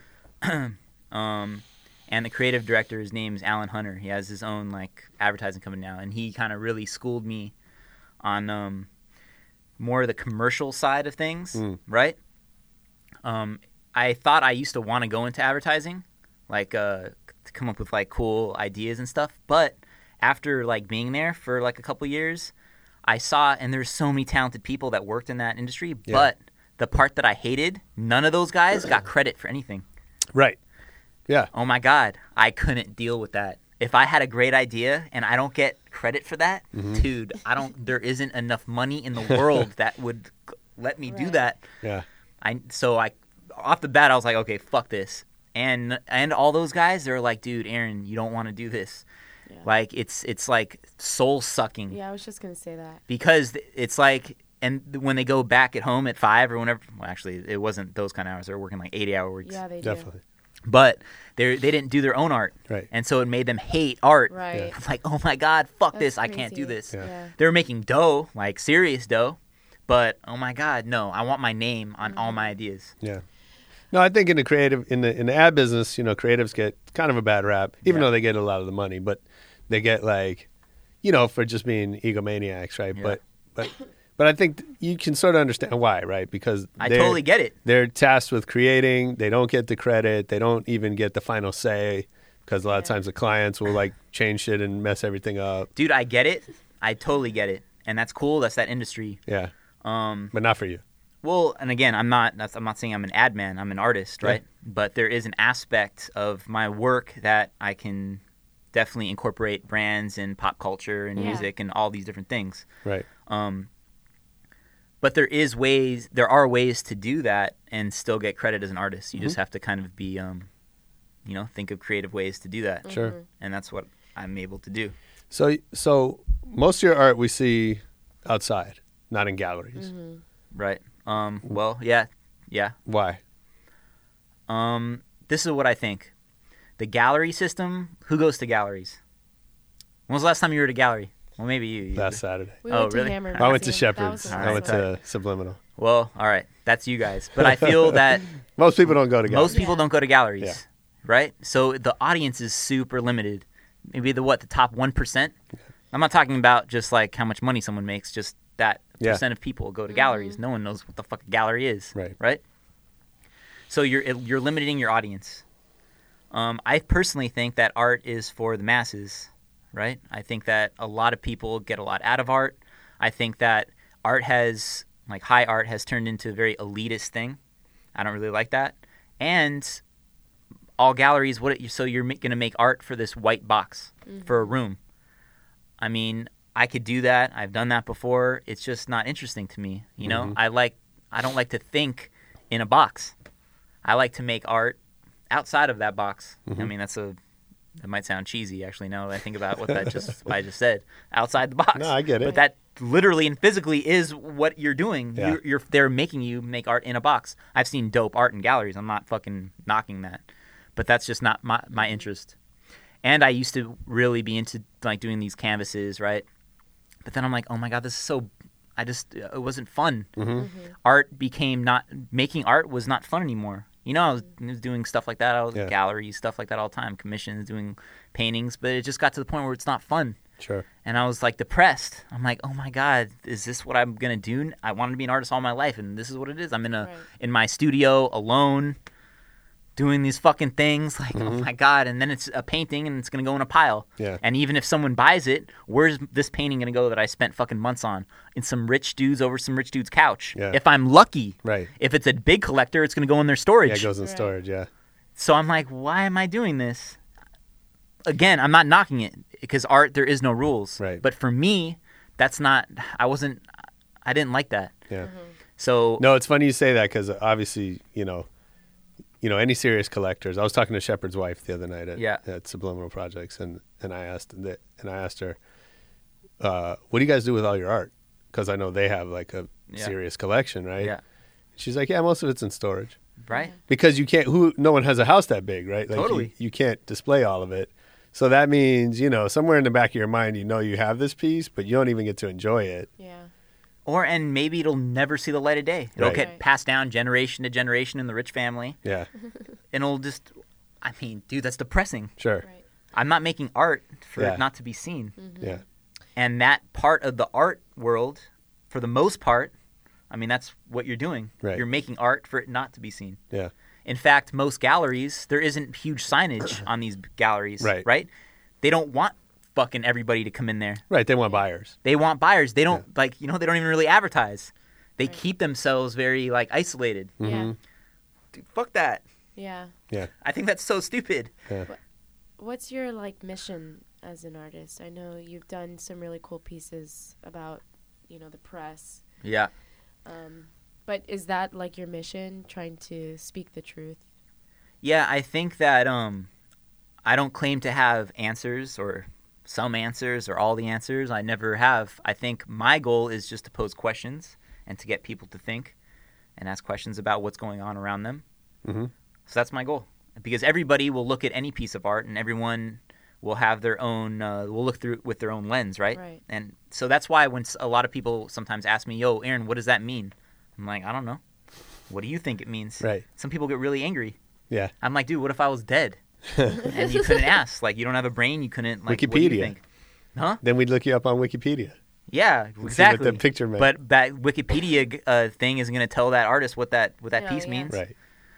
Um, and the creative director, his name's Alan Hunter. He has his own like advertising company now, and he kind of really schooled me on um, more of the commercial side of things, Mm. right? Um, I thought I used to want to go into advertising, like uh, to come up with like cool ideas and stuff. But after like being there for like a couple years, I saw, and there's so many talented people that worked in that industry. Yeah. But the part that I hated, none of those guys got credit for anything. Right. Yeah. Oh my God, I couldn't deal with that. If I had a great idea and I don't get credit for that, Mm-hmm. dude, I don't. There isn't enough money in the world that would c- let me do Right. that. Yeah. I so I, off the bat, I was like, okay, fuck this. And and all those guys, they're like, dude, Aaron, you don't want to do this. Yeah. Like it's it's like soul sucking Yeah, I was just gonna say that. because it's like and th- when they go back at home at five or whenever, well, actually, it wasn't those kind of hours. They were working like eighty-hour weeks. Yeah, they do. Definitely. But they they didn't do their own art, Right. and so it made them hate art. Right. It's like, oh my god, fuck That's this, I can't do crazy. this. Yeah. Yeah. They were making dough, like serious dough, but oh my god, no, I want my name on all Mm-hmm. my ideas. Yeah. No, I think in the creative, in the in the ad business, you know, creatives get kind of a bad rap, even Yeah. though they get a lot of the money. But they get like, you know, for just being egomaniacs, right? Yeah. But but but I think you can sort of understand why, right? Because I they're- totally get it. They're tasked with creating. They don't get the credit. They don't even get the final say because a lot of Yeah. times the clients will like change shit and mess everything up. Dude, I get it. I totally get it. And that's cool. That's that industry. Yeah, Um, but not for you. well, and again, I'm not that's, I'm not saying I'm an ad man. I'm an artist, Yeah. right? But there is an aspect of my work that I can definitely incorporate brands and pop culture and Yeah. music and all these different things. Right. Um, but there is ways, there are ways to do that and still get credit as an artist. You just Mm-hmm. have to kind of be, um, you know, think of creative ways to do that. Sure. And that's what I'm able to do. So so most of your art we see outside, not in galleries. Right. Um, well, yeah, yeah. Why? Um, this is what I think. The gallery system, who goes to galleries? When was the last time you were at a gallery? Well, maybe you. you Last Saturday. We Oh, went really? to Hammer I went to Museum. That Shepherd's. was I awesome. went to Subliminal. Well, all right. That's you guys. But I feel that Most people don't go to galleries. most people Yeah. don't go to galleries, Yeah. right? So the audience is super limited. Maybe the what, the top one percent? I'm not talking about just like how much money someone makes, just that Yeah. percent of people go to galleries. No one knows what the fuck a gallery is, Right. Right? So you're you're limiting your audience. Um, I personally think that art is for the masses, right? I think that a lot of people get a lot out of art. I think that art has, like high art, has turned into a very elitist thing. I don't really like that. And all galleries, what? So you're going to make art for this white box, for a room. I mean, I could do that. I've done that before. It's just not interesting to me. You know, I like. I don't like to think in a box. I like to make art outside of that box. I mean, that's a. That might sound cheesy, actually. Now that I think about what that just what I just said, outside the box. No, I get it. But that literally and physically is what you're doing. Yeah. You're, you're they're making you make art in a box. I've seen dope art in galleries. I'm not fucking knocking that, but that's just not my my interest. And I used to really be into like doing these canvases, right? But then I'm like, oh my god, this is so. I just it wasn't fun. Art became not making art was not fun anymore. You know, I was, I was doing stuff like that. I was Yeah. at galleries, stuff like that all the time, commissions, doing paintings. But it just got to the point where it's not fun. Sure. And I was like depressed. I'm like, oh my god, is this what I'm gonna do? I wanted to be an artist all my life, and this is what it is. I'm in a Right. in my studio alone, doing these fucking things. Like, Mm-hmm. oh my god! And then it's a painting, and it's gonna go in a pile. Yeah. And even if someone buys it, where's this painting gonna go that I spent fucking months on? In some rich dude's over some rich dude's couch. Yeah. If I'm lucky. Right. If it's a big collector, it's gonna go in their storage. Yeah, it goes in Right. storage. Yeah. So I'm like, why am I doing this? Again, I'm not knocking it because art, there is no rules. Right. But for me, that's not, I wasn't, I didn't like that. Yeah. So, No, it's funny you say that because obviously, you know, you know, any serious collectors. I was talking to Shepard's wife the other night at, Yeah. at Subliminal Projects, and, and I asked that, and I asked her, uh, "What do you guys do with all your art?" Because I know they have like a Yeah. serious collection, right? yeah, She's like, "Yeah, most of it's in storage right? because you can't. Who? No one has a house that big, right? Like Totally. You, you can't display all of it. So that means, you know, somewhere in the back of your mind, you know, you have this piece, but you don't even get to enjoy it. Yeah. Or, and maybe it'll never see the light of day. It'll Right. get Right. passed down generation to generation in the rich family. Yeah, And it'll just, I mean, dude, that's depressing. sure. Right. I'm not making art for Yeah. it not to be seen. Yeah, And that part of the art world, for the most part, I mean, that's what you're doing. Right. You're making art for it not to be seen. yeah, In fact, most galleries, there isn't huge signage on these galleries. Right. Right? They don't want fucking everybody to come in there. right. They want buyers. They want buyers. They don't, like, you know, they don't even really advertise. They keep themselves very, like, isolated. Mm-hmm. Yeah. Dude, fuck that. Yeah. Yeah, I think that's so stupid. yeah. What's your like mission as an artist? I know you've done some really cool pieces about, you know, the press. Yeah. Um, but is that like your mission, trying to speak the truth? Yeah, I think that um, I don't claim to have answers or some answers or all the answers. I never have. I think my goal is just to pose questions and to get people to think and ask questions about what's going on around them. Mm-hmm. So that's my goal. Because everybody will look at any piece of art, and everyone will have their own, uh, will look through it with their own lens, right? Right. And so that's why when s- a lot of people sometimes ask me, yo, Aaron, what does that mean? I'm like, I don't know. What do you think it means? Right. Some people get really angry. Yeah. I'm like, dude, what if I was dead? And you couldn't ask. Like, you don't have a brain. You couldn't, like, what do you Wikipedia. think? Huh? Then we'd look you up on Wikipedia. Yeah, see what exactly. the picture meant. But that Wikipedia uh, thing isn't going to tell that artist what that what that No, piece yeah. means. Right.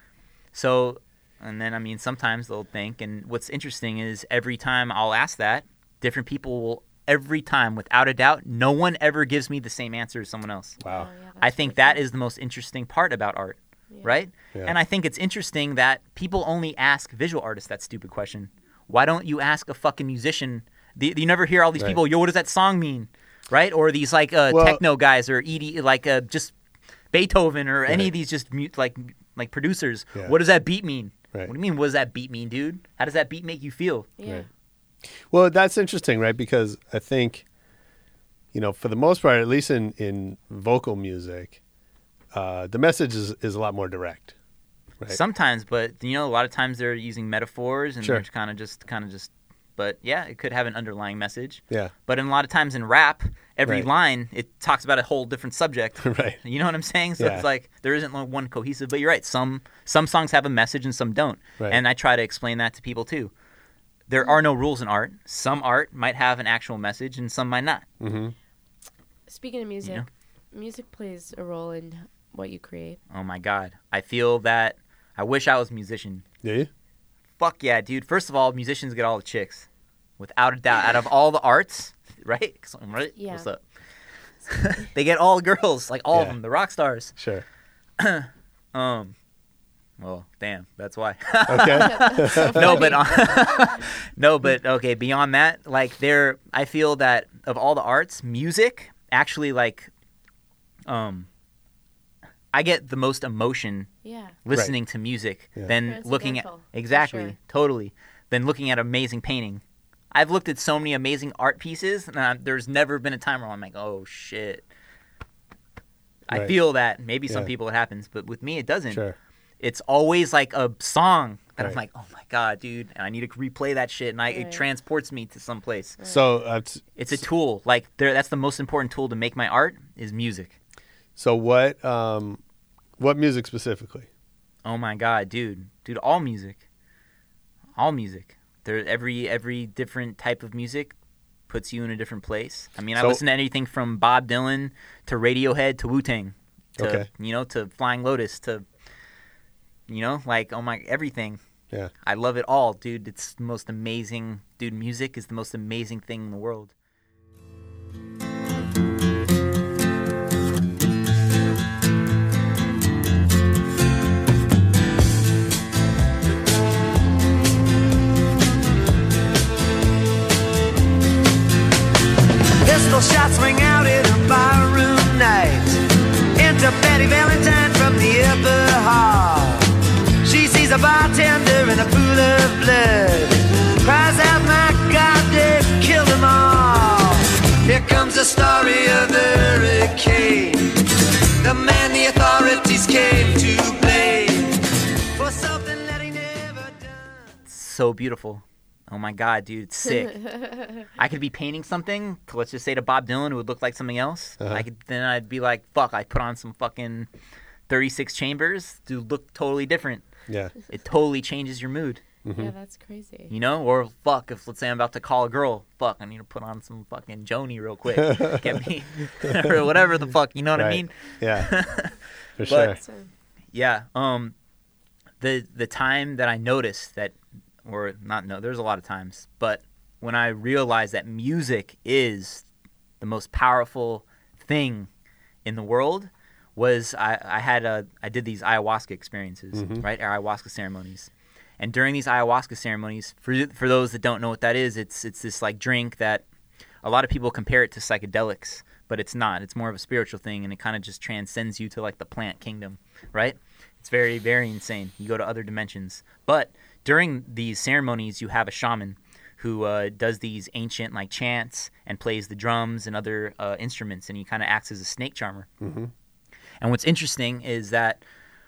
So, and then, I mean, sometimes they'll think, and what's interesting is every time I'll ask that, different people will, every time, without a doubt, no one ever gives me the same answer as someone else. Wow. Oh, yeah, I that's think really that cool. is the most interesting part about art, Yeah. right? Yeah. And I think it's interesting that people only ask visual artists that stupid question. Why don't you ask a fucking musician? The, you never hear all these Right. people, yo, what does that song mean? Right? Or these, like, uh, Well- techno guys or E D, like, uh, just Beethoven or any Right. of these just, mu- like, like producers. Yeah. What does that beat mean? Right. What do you mean, what does that beat mean, dude? How does that beat make you feel? Yeah. Right. Well, that's interesting, right? Because I think, you know, for the most part, at least in, in vocal music, uh, the message is, is a lot more direct. Right. Sometimes, but, you know, a lot of times they're using metaphors and Sure. they're kind of just, kind of just, but yeah, it could have an underlying message. Yeah. But in a lot of times in rap, every Right. line, it talks about a whole different subject. Right. You know what I'm saying? So Yeah. it's like there isn't like one cohesive, but you're right. Some some songs have a message and some don't. Right. And I try to explain that to people too. There are no rules in art. Some art might have an actual message and some might not. Mm-hmm. Speaking of music, know? music plays a role in what you create. Oh my God. I feel that I wish I was a musician. Do you? Fuck yeah, dude. First of all, musicians get all the chicks. Without a doubt. Out of all the arts, right? Right? Yeah. What's up? They get all the girls, like all of Yeah. them, the rock stars. Sure. Um, well, damn, that's why. Okay. no, but uh, no, but okay. Beyond that, like there, I feel that of all the arts, music actually like, um, I get the most emotion Yeah. listening to music Yeah. than looking at Transcendental, for exactly, sure. totally, than looking at amazing painting. I've looked at so many amazing art pieces, and I, there's never been a time where I'm like, oh shit. I Right. feel that maybe some Yeah. people it happens, but with me it doesn't. Sure. It's always like a song that I'm Right. like, oh my god, dude, and I need to replay that shit, and I, it Right. transports me to some place. So, uh, t- It's a tool. Like there, that's the most important tool to make my art is music. so what? Um, what music specifically? Oh my god, dude, dude, all music, all music. There, every every different type of music puts you in a different place. I mean, I So- listen to anything from Bob Dylan to Radiohead to Wu-Tang, to Okay. you know, to Flying Lotus, to you know, like oh my everything. Yeah. I love it all, dude. It's the most amazing, dude. Music is the most amazing thing in the world. Pistol shots ring out in a barroom night. Enter Betty Valentine from the upper hall. She sees a bartender in a pool of blood. Cries out, my God, they've killed them all. Here comes the story of the hurricane. The man the authorities came to blame for something that he never done. It's so beautiful. Oh my god, dude, it's sick. I could be painting something. To, let's just say to Bob Dylan, it would look like something else. Uh-huh. I could then I'd be like, fuck. I put on some fucking thirty-six chambers to look totally different. Yeah. It totally changes your mood. Mm-hmm. Yeah, that's crazy. You know, or fuck, if let's say I'm about to call a girl, fuck, I need to put on some fucking Joni real quick, get me, or whatever the fuck, you know what I Right. mean? Yeah. For sure. So, Yeah. Um, the the time that I noticed that, or not, no, there's a lot of times, but when I realized that music is the most powerful thing in the world, was I I had a I did these ayahuasca experiences, Mhm. right? Ayahuasca ceremonies. And during these ayahuasca ceremonies, for for those that don't know what that is, it's it's this like drink that a lot of people compare it to psychedelics, but it's not. It's more of a spiritual thing, and it kind of just transcends you to like the plant kingdom, right? It's very, very insane. You go to other dimensions. But during these ceremonies, you have a shaman who uh, does these ancient like chants and plays the drums and other uh, instruments, and he kind of acts as a snake charmer. Mm-hmm. And what's interesting is that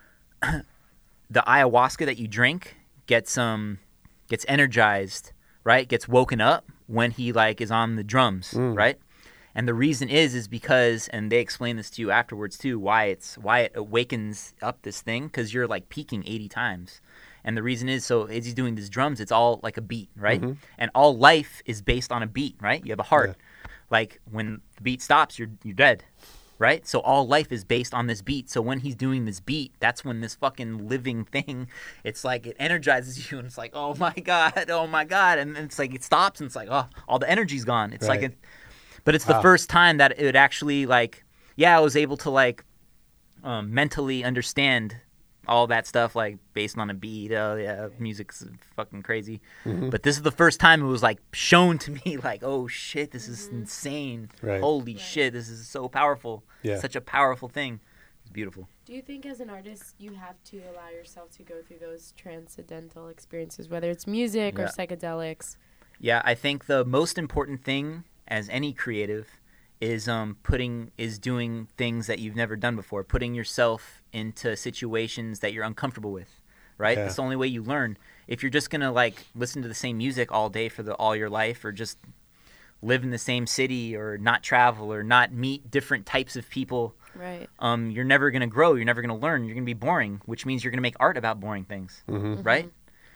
the ayahuasca that you drink gets um gets energized, right? Gets woken up when he like is on the drums, Mm. right? And the reason is is because, and they explain this to you afterwards too, why it's why it awakens up this thing, because you're like peaking eighty times. And the reason is, so as he's doing these drums, it's all like a beat, right? Mhm. And all life is based on a beat, right? You have a heart. Yeah. Like when the beat stops, you're you're dead, right? So all life is based on this beat. So when he's doing this beat, that's when this fucking living thing, it's like it energizes you, and it's like, oh my god, oh my god, and then it's like it stops, and it's like, oh, all the energy's gone. It's like, Right. it, but it's the Wow. first time that it actually like, yeah, I was able to like um, mentally understand all that stuff, like based on a beat. Oh yeah, music's fucking crazy. Mhm. But this is the first time it was like shown to me, like, oh shit, this is insane. Right. Holy shit, this is so powerful. Yeah. Such a powerful thing. It's beautiful. Do you think as an artist you have to allow yourself to go through those transcendental experiences, whether it's music or Yeah. psychedelics? Yeah, I think the most important thing as any creative is um putting is doing things that you've never done before, putting yourself into situations that you're uncomfortable with, right? Yeah. That's the only way you learn. If you're just gonna like listen to the same music all day for the all your life, or just live in the same city, or not travel, or not meet different types of people, Right. um, you're never gonna grow. You're never gonna learn. You're gonna be boring, which means you're gonna make art about boring things, Mhm. right?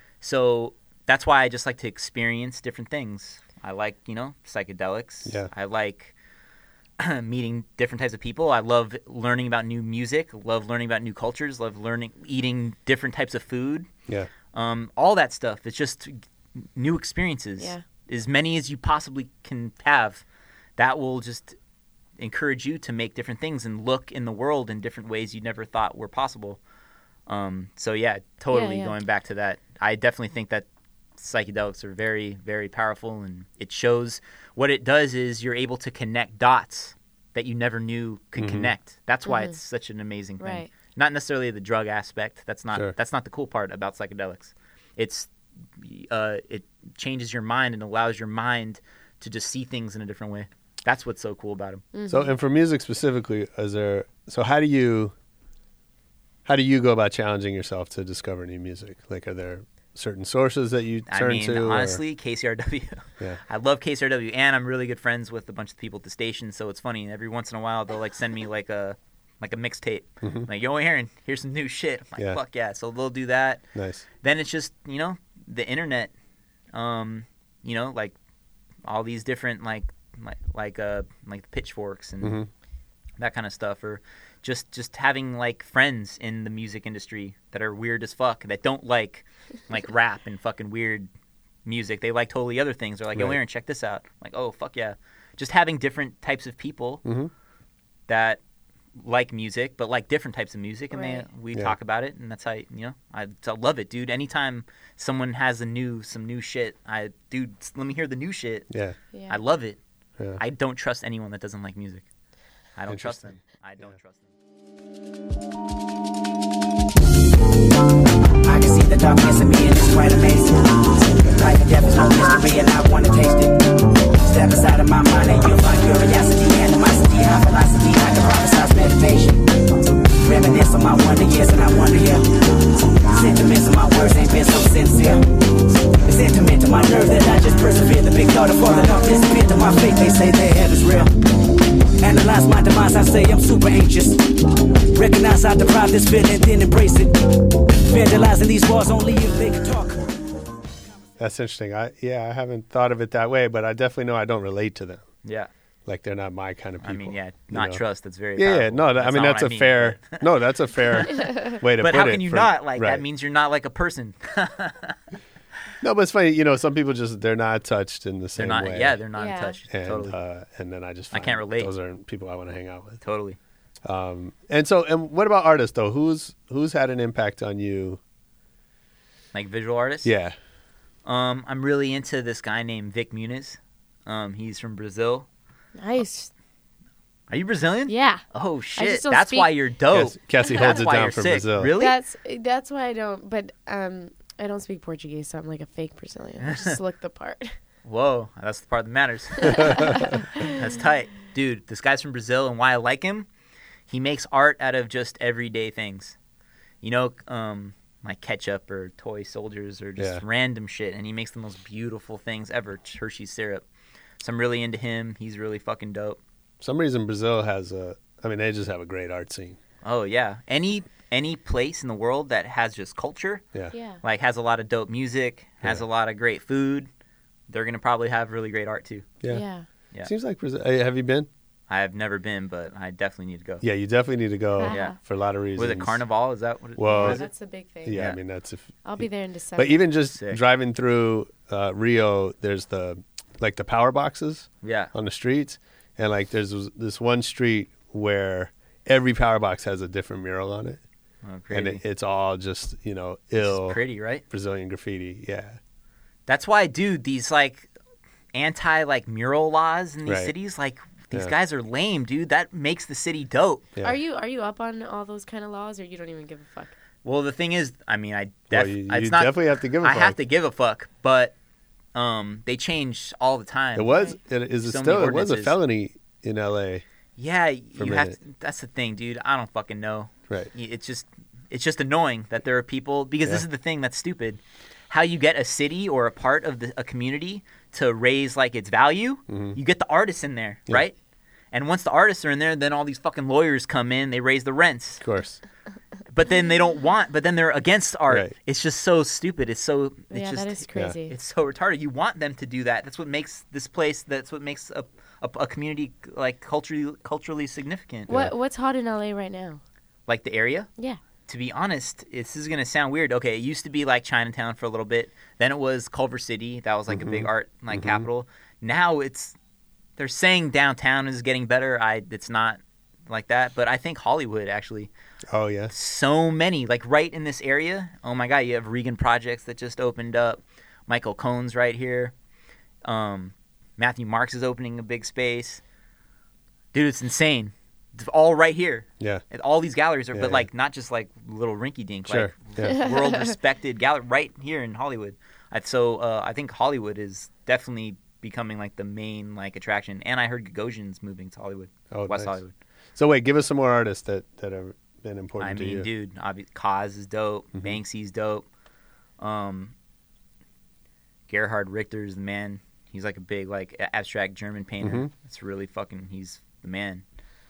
So that's why I just like to experience different things. I like, you know, psychedelics. Yeah. I like meeting different types of people. I love learning about new music. Love learning about new cultures. Love learning, eating different types of food. Yeah. Um, all that stuff. It's just new experiences. Yeah. As many as you possibly can have. That will just encourage you to make different things and look in the world in different ways you never thought were possible. Um, so yeah, totally Yeah, yeah. going back to that. I definitely think that psychedelics are very, very powerful, and it shows what it does is you're able to connect dots that you never knew could Mhm. connect. That's why Mhm. it's such an amazing thing. Right. Not necessarily the drug aspect. That's not Sure. that's not the cool part about psychedelics. It's uh, it changes your mind and allows your mind to just see things in a different way. That's what's so cool about them. So, and for music specifically, is there? So, how do you? How do you go about challenging yourself to discover new music? Like, are there certain sources that you I turn mean, to? or- honestly, K C R W. Yeah. I love K C R W, and I'm really good friends with a bunch of people at the station. So it's funny. Every once in a while, they'll like send me like a like a mixtape. Mhm. Like, yo, Aaron, here's some new shit. I'm like, Yeah. fuck yeah. So they'll do that. Nice. Then it's just, you know, the internet. Um, you know, like all these different like like like uh like pitchforks and Mhm. that kind of stuff, or just just having like friends in the music industry that are weird as fuck, that don't like like rap and fucking weird music. They like totally other things. They're like, yo, Right. Aaron, check this out. I'm like, oh fuck yeah. Just having different types of people Mhm. that like music, but like different types of music, and Right. they we Yeah. talk about it, and that's how, you know, I, I love it, dude. Anytime someone has a new some new shit, I dude, let me hear the new shit. Yeah. Yeah. I love it. Yeah. I don't trust anyone that doesn't like music. I don't trust them. Interesting. I don't Yeah. trust them. I can see the darkness in me and it's quite amazing. Life and death is no mystery and I wanna taste it. Step inside of my mind and you'll find curiosity, animosity, high philosophy. I can prophesize meditation. Reminisce on my wonder years and I wonder here. Sentiments of my words ain't been so sincere. It's intimate to my nerve that I just persevere. The big thought of falling off disappear to my faith. They say their head is real. Analyze my demise, I say I'm super anxious. Recognize I derive this feeling, then embrace it. Vandalizing these walls only if they can talk. That's interesting. I yeah, I haven't thought of it that way, but I definitely know I don't relate to them. Yeah. Like they're not my kind of people. I mean, yeah, you not know? trust. That's very Yeah, yeah, powerful. no, that, I mean not that's what a fair. but- No, that's a fair way to But put it. how can you for- not? Like right. that means you're not like a person. No, but it's funny. You know, some people just they're not touched in the They're same not. way. Yeah, they're not Yeah. in touch. and Totally. uh, and then I just I find can't relate. Those are people I want to hang out with. Totally. Um, and so, and what about artists though? Who's who's had an impact on you? Like visual artists. Yeah. Um, I'm really into this guy named Vic Muniz. Um, he's from Brazil. Nice. Are you Brazilian? Yeah. Oh just shit! don't That's speak- why you're dope. Cassie, Cassie That's holds it why down you're for sick. Brazil. Really? That's that's why I don't. But um, I don't speak Portuguese, so I'm like a fake Brazilian. I just look the part. Whoa, that's the part that matters. That's tight, dude. This guy's from Brazil, and why I like him, he makes art out of just everyday things. You know, um, like ketchup or toy soldiers or just Yeah. random shit, and he makes the most beautiful things ever. Hershey's syrup. So I'm really into him. He's really fucking dope. For some reason Brazil has a. I mean, they just have a great art scene. Oh yeah, any any place in the world that has just culture, Yeah. Yeah. like has a lot of dope music, has Yeah. a lot of great food, they're gonna probably have really great art too. Yeah. Yeah. Yeah. Seems like Brazil. Hey, have you been? I have never been, but I definitely need to go. Yeah, you definitely need to go. Yeah. For a lot of reasons. Was it Carnival? Is that what? It, Well, what Oh, is it? that's a big thing. Yeah, Yeah. I mean that's if. I'll be there in December. But even just Sick. driving through uh, Rio, there's the like the power boxes Yeah. on the streets, and like there's this- this one street where every power box has a different mural on it, Oh, crazy. and it, it's all just you know It's ill pretty, right? Brazilian graffiti. Yeah, That's why, dude, these like anti like mural laws in these Right. cities, like these Yeah. guys are lame, dude. That makes the city dope. yeah. Are you are you up on all those kind of laws, or you don't even give a fuck? Well, the thing is, I mean, I Well, def- you, it's you not. definitely have to give a I fuck. have to give a fuck, but um, they change all the time. It was. It, is it So many still? It was a ordinances. felony in L A. Yeah, For a you have. minute. To, that's the thing, dude. I don't fucking know. Right. Y- It's just, it's just annoying that there are people because this Yeah. is the thing that's stupid. How you get a city or a part of the, a community to raise like its value? You get the artists in there, Mm-hmm. Yeah. right? And once the artists are in there, then all these fucking lawyers come in. They raise the rents, Of course. but then they don't want. But then they're against art. Right. It's just so stupid. It's so. It's Yeah, just, that is crazy. It's so retarded. You want them to do that. That's what makes this place. That's what makes a a, a community like culturally culturally significant. What what's hot in L A right now? Like the area. Yeah. To be honest, this is gonna sound weird. Okay, it used to be like Chinatown for a little bit. Then it was Culver City. That was like a big art like capital. Now it's they're saying downtown is getting better. I it's not like that, but I think Hollywood actually. Oh yeah. So many like right in this area. Oh my God, you have Regan Projects that just opened up. Michael Cohen's right here. Um, Matthew Marks is opening a big space. Dude, it's insane. It's all right here. Yeah. And all these galleries are, Yeah, but yeah. like not just like little rinky dink, Sure. like Yeah. world respected gallery right here in Hollywood. I, so uh, I think Hollywood is definitely becoming like the main like attraction. And I heard Gagosian's moving to Hollywood, Oh, West nice. Hollywood. So wait, give us some more artists that that have been important I to mean, you. dude, obvi- Kaz is dope. Mhm. Banksy's dope. Um, Gerhard Richter's the man. He's like a big like a- abstract German painter. Mhm. It's really fucking. He's the man.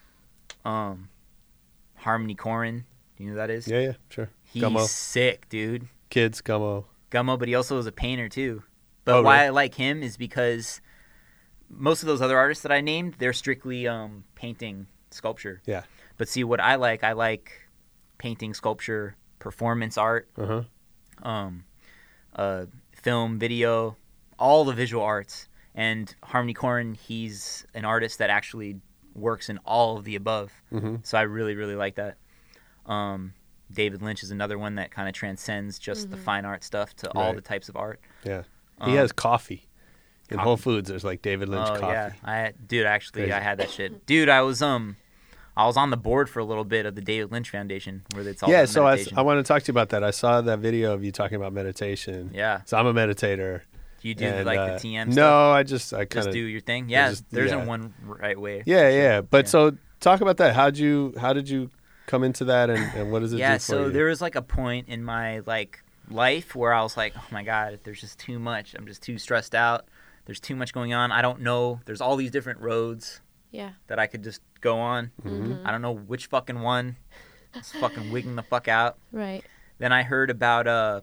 Um, Harmony Korine. Do you know who that is? Yeah, yeah, sure. He's Gummo. sick, dude. Kids, Gummo. Gummo, but he also is a painter too. But Oh, why really? I like him is because most of those other artists that I named, they're strictly um, painting, sculpture. Yeah. But see, what I like, I like painting, sculpture, performance art, Uh huh. um, uh, film, video, all the visual arts. And Harmony Korine, he's an artist that actually works in all of the above. Mm-hmm. So I really, really like that. Um, David Lynch is another one that kind of transcends just the fine art stuff to all Right. the types of art. Yeah. Um, He has coffee. In coffee. Whole Foods, there's like David Lynch oh coffee. yeah, I dude, actually, Crazy. I had that shit. Dude, I was um, I was on the board for a little bit of the David Lynch Foundation, where it's all Yeah, about so I, meditation. I want to talk to you about that. I saw that video of you talking about meditation. Yeah. So I'm a meditator. Do you do and, like uh, the T M No, stuff? I just I kind Just of do your thing. Yeah, just- there isn't yeah. one right way. Yeah, for sure. yeah. But Yeah. so talk about that. How'd you how did you come into that, and, and what does it yeah, do for so you? there was like a point in my like life where I was like, oh my god, there's just too much. I'm just too stressed out. There's too much going on. I don't know. There's all these different roads Yeah. that I could just go on. Mhm. I don't know which fucking one. I was fucking wigging the fuck out. Right. Then I heard about uh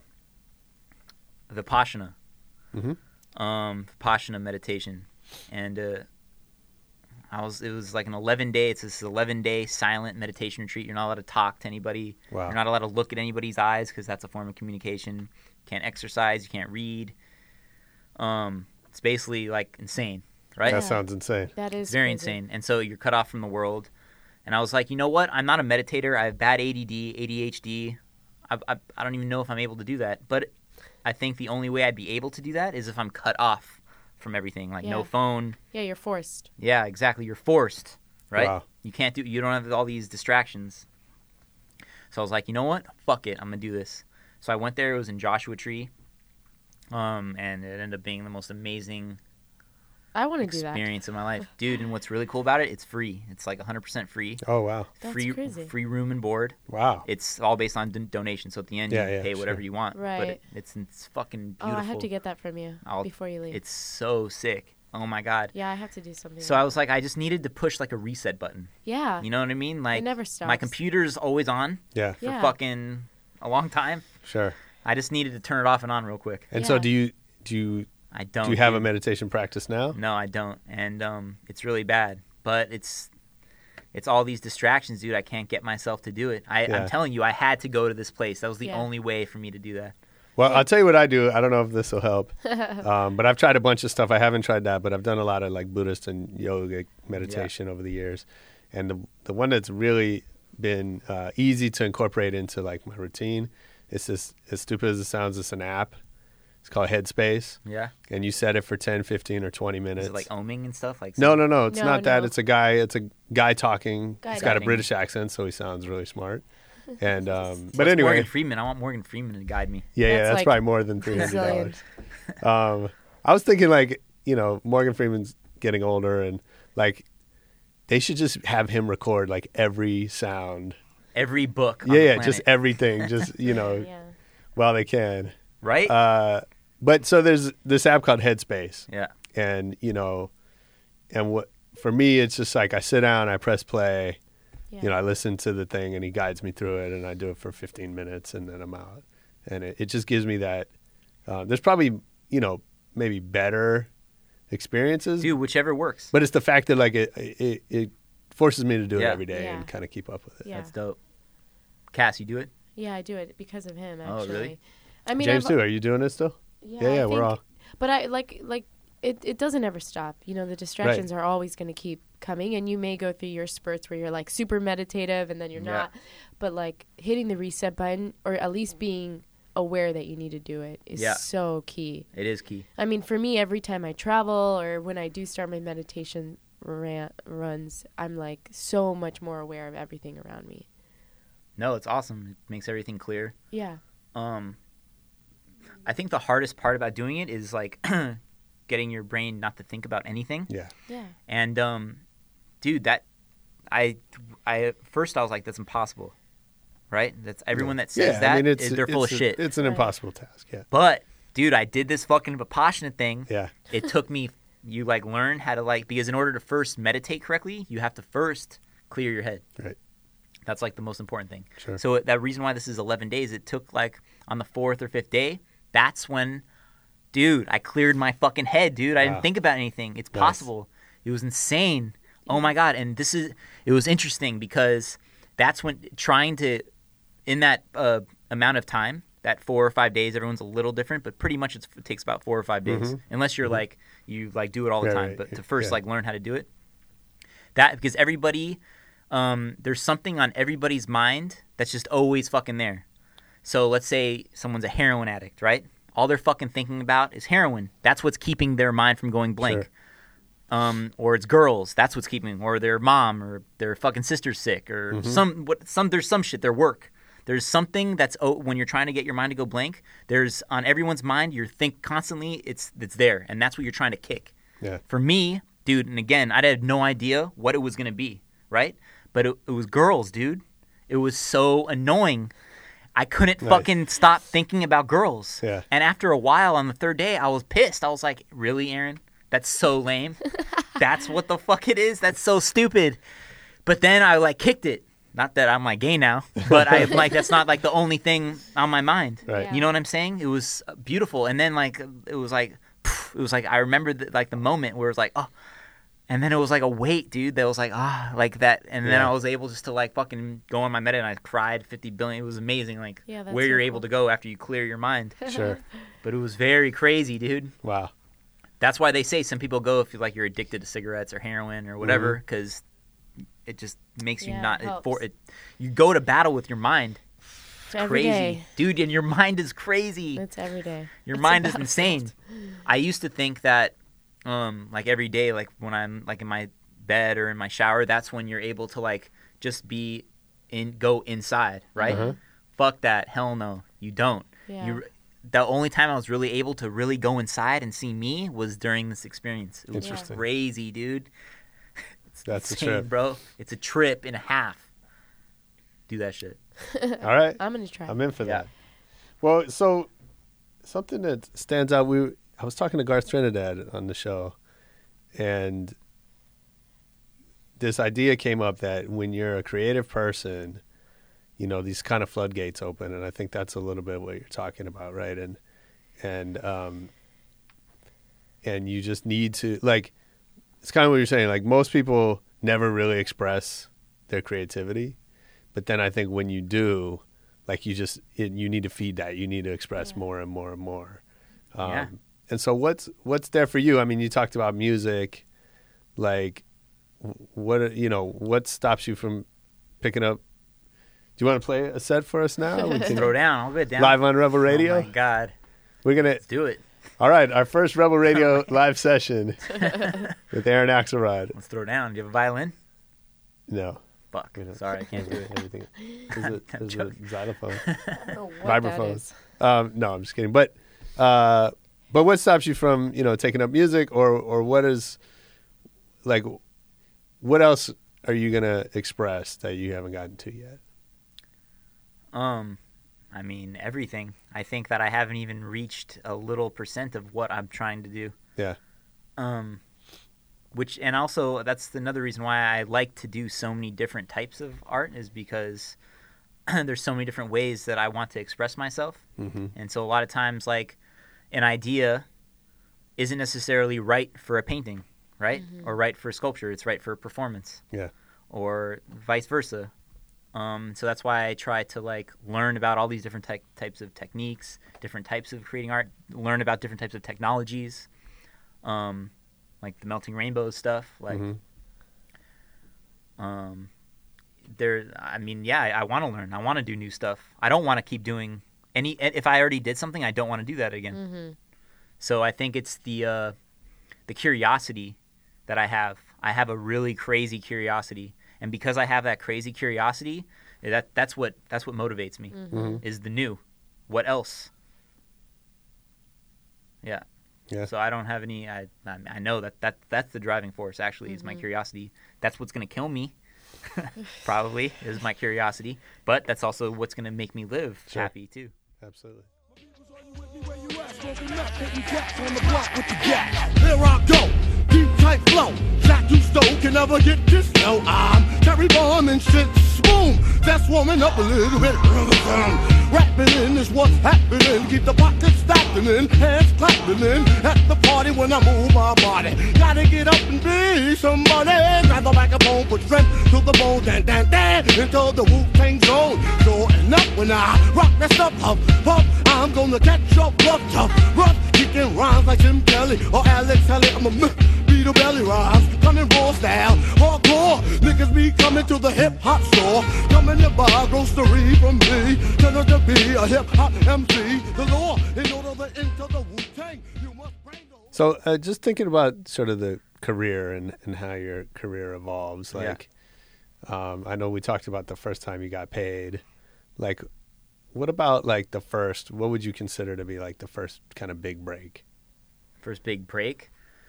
Vipassana. Mhm. Um Vipassana meditation. And uh I was it was like an eleven day it's this eleven day silent meditation retreat. You're not allowed to talk to anybody. Wow. You're not allowed to look at anybody's eyes because that's a form of communication. You can't exercise, you can't read. Um it's basically like insane, right? That Yeah. sounds insane. That is It's very crazy. insane. And so you're cut off from the world. And I was like, you know what? I'm not a meditator. I have bad A D D, A D H D. I, I, I don't even know if I'm able to do that. But I think the only way I'd be able to do that is if I'm cut off from everything. Like no Yeah. phone. Yeah, you're forced. Yeah, exactly. You're forced, right? Wow. You can't do. You don't have all these distractions. So I was like, you know what? Fuck it. I'm gonna do this. So I went there. It was in Joshua Tree. Um, and it ended up being the most amazing I want to do that. experience of my life, dude. And what's really cool about it, it's free. It's like one hundred percent free. Oh wow, That's free, crazy. free room and board. wow. It's all based on don- donation. So at the end, Yeah, you yeah, pay whatever sure. you want. But Right. it, it's it's fucking Oh, beautiful. I have to get that from you I'll- before you leave. It's so sick. Oh my god. Yeah, I have to do something. So I was like, I just needed to push like a reset button. yeah. You know what I mean? Like never my stops. computer's always on Yeah, for Yeah. fucking a long time. sure. I just needed to turn it off and on real quick. And so Yeah. do you do you I don't. do you have a dude. meditation practice now? No, I don't, and um, it's really bad. But it's it's all these distractions, dude. I can't get myself to do it. I, Yeah. I'm telling you, I had to go to this place. That was the Yeah. only way for me to do that. Well, I'll tell you what I do. I don't know if this will help, um, but I've tried a bunch of stuff. I haven't tried that, but I've done a lot of like Buddhist and yogic meditation over the years. And the the one that's really been uh, easy to incorporate into like my routine, it's just as stupid as it sounds. It's an app. It's called Headspace, Yeah. and you set it for ten, fifteen, or twenty minutes. Is it like oming and stuff? Like No, no, no. It's No, not that. no. It's a guy. It's a guy talking. Guy He's got a talking. British accent, so he sounds really smart. And um, So but it's anyway, Morgan Freeman. I want Morgan Freeman to guide me. yeah, yeah, That's that's like probably more than three hundred dollars. Brazilian. um, I was thinking like you know Morgan Freeman's getting older, and like they should just have him record like every sound. Every book. On Yeah, the yeah, planet. just everything, just you know, Yeah. while they can. right. Uh, but so there's this app called Headspace, yeah. and you know, and what for me it's just like I sit down, I press play. Yeah. You know, I listen to the thing and he guides me through it, and I do it for fifteen minutes, and then I'm out. And it, it just gives me that. Uh, there's probably you know maybe better experiences, Dude, whichever works. but it's the fact that like it it, it forces me to do it Yeah. every day Yeah. and kind of keep up with it. Yeah. That's dope. Cass, you do it? Yeah, I do it because of him. Oh, Actually. really? I mean, James I've, too. Are you doing it still? Yeah, yeah, I yeah, we're think- all. But I like like it. It doesn't ever stop. You know, the distractions are always going to keep coming, and you may go through your spurts where you're like super meditative, and then you're Yeah. not. But like hitting the reset button, or at least being aware that you need to do it, is Yeah. so key. It is key. I mean, for me, every time I travel or when I do start my meditation ran- runs, I'm like so much more aware of everything around me. No, it's awesome. It makes everything clear. Yeah. Um, I think the hardest part about doing it is like getting your brain not to think about anything. Yeah. Yeah. And um, dude, that I I at first I was like, that's impossible, right? That's everyone that says yeah, that I mean, it's, is- they're full it's of a- shit. It's an Right. impossible task. Yeah. But dude, I did this fucking Vipassana thing. Yeah. It took me. You like learn how to like because in order to first meditate correctly, you have to first clear your head. Right. That's like the most important thing. Sure. So that reason why this is eleven days, it took like on the fourth or fifth day. That's when, dude, I cleared my fucking head, dude. I Wow. didn't think about anything. It's Nice. possible. It was insane. Oh my god! And this is it was interesting because that's when trying to in that uh, amount of time, that four or five days, everyone's a little different, but pretty much it's, it takes about four or five days, Mhm. unless you're like you like do it all the Right, time. right. But to first Yeah. like learn how to do it. That because everybody, um, there's something on everybody's mind that's just always fucking there. So let's say someone's a heroin addict, right? All they're fucking thinking about is heroin. That's what's keeping their mind from going blank. Sure. Um, or it's girls. That's what's keeping, or their mom, or their fucking sister's sick, or Mm-hmm. some what some. There's some shit. Their work. There's something that's oh, when you're trying to get your mind to go blank. There's on everyone's mind. You're think constantly. It's it's there, and that's what you're trying to kick. Yeah. For me, dude, and again, I had no idea what it was gonna be, right? But it, it was girls, dude. It was so annoying. I couldn't Nice. fucking stop thinking about girls. Yeah. And after a while, on the third day, I was pissed. I was like, "Really, Aaron? That's so lame. That's what the fuck it is. That's so stupid." But then I like kicked it. Not that I'm like gay now, but I like that's not like the only thing on my mind. Right. You know what I'm saying? It was beautiful, and then like it was like it was like I remember the, like the moment where it was like oh, and then it was like a weight, dude. That was like ah like that, and then Yeah. I was able just to like fucking go on my med and I cried fifty billion. It was amazing, like Yeah, that's where so you're cool. able to go after you clear your mind. Sure. But it was very crazy, dude. Wow. That's why they say some people go if you like you're addicted to cigarettes or heroin or whatever, Mm-hmm. because it just makes you Yeah, not it it for helps. it. You go to battle with your mind. It's every Crazy, day. dude, and your mind is crazy. It's every day. Your It's mind a is insane. I used to think that, um, like every day, like when I'm like in my bed or in my shower, that's when you're able to like just be in, go inside, right? Uh-huh. Fuck that, hell no, you don't. Yeah. You, the only time I was really able to really go inside and see me was during this experience. It was Interesting. crazy, dude. It's That's a insane, trip. bro. It's a trip and a half. Do that shit. All right. I'm gonna try. I'm in for Yeah. that. Well, so something that stands out. We I was talking to Garth Trinidad on the show, and this idea came up that when you're a creative person, you know, these kind of floodgates open, and I think that's a little bit what you're talking about, right? And and um and you just need to, like, it's kind of what you're saying. Like, most people never really express their creativity, but then I think when you do, like, you just it, you need to feed that. You need to express Yeah. more and more and more. Um, Yeah. And so, what's what's there for you? I mean, you talked about music, like, what you know, what stops you from picking up? Do you want to play a set for us now? We can Throw down. I'll get down. live on Rebel Radio. Oh my god. We're gonna Let's do it. all right. Our first Rebel Radio live session with Aaron Axelrod. Let's throw down. Do you have a violin? No, Fuck. we don't. Sorry, I can't do it. Everything. Is it, I'm is it joking. xylophone? I don't know what that Vibraphone. is. Um, no, I'm just kidding. But uh, but what stops you from, you know, taking up music, or or what is, like, what else are you gonna express that you haven't gotten to yet? Um, I mean, everything. I think that I haven't even reached a little percent of what I'm trying to do. Yeah. Um, which, and also that's another reason why I like to do so many different types of art, is because there's so many different ways that I want to express myself. Mm-hmm. And so a lot of times, like, an idea isn't necessarily right for a painting, right? Or right for sculpture. It's right for a performance. Yeah. Or vice versa. Um, so that's why I try to, like, learn about all these different ty- types of techniques, different types of creating art, learn about different types of technologies, um, like the melting rainbow stuff. Like, Mhm. um, there. I mean, yeah, I, I want to learn. I want to do new stuff. I don't want to keep doing any. If I already did something, I don't want to do that again. Mm-hmm. So I think it's the uh, the curiosity that I have. I have a really crazy curiosity, and because I have that crazy curiosity, that that's what that's what motivates me. Mhm. Is the new. What else? Yeah. Yeah. So I don't have any. I I I know that, that that's the driving force. Actually, is my Mhm. curiosity. That's what's gonna kill me. Probably is my curiosity, but that's also what's gonna make me live Sure. happy too. Absolutely. Here I go, deep tight flow. Jack you stole can never get this. No, I'm Terry Bomb and shit. Boom, that's warming up a little bit. Rapping in is what's happening. Keep the pockets stacking in, hands clapping in. At the party when I move my body, gotta get up and be somebody. Grab the microphone, put strength to the bone, dan dan dan into the Wu-Tang zone. Showing up when I rock that stuff up, up. I'm gonna catch up, rough, tough, rough, kicking rhymes like Jim Kelly or Alex Haley. I'm a beat a belly rise, coming raw style, hardcore. Niggas be coming to the hip hop store, coming to buy grocery from me. Turn to be a hip hop M C. The law in order to enter the Wu-Tang, you must bring the. So, uh, just thinking about sort of the career and, and how your career evolves. Yeah. Like, um, I know we talked about the first time you got paid. Like, what about like the first? What would you consider to be like the first kind of big break? First big break.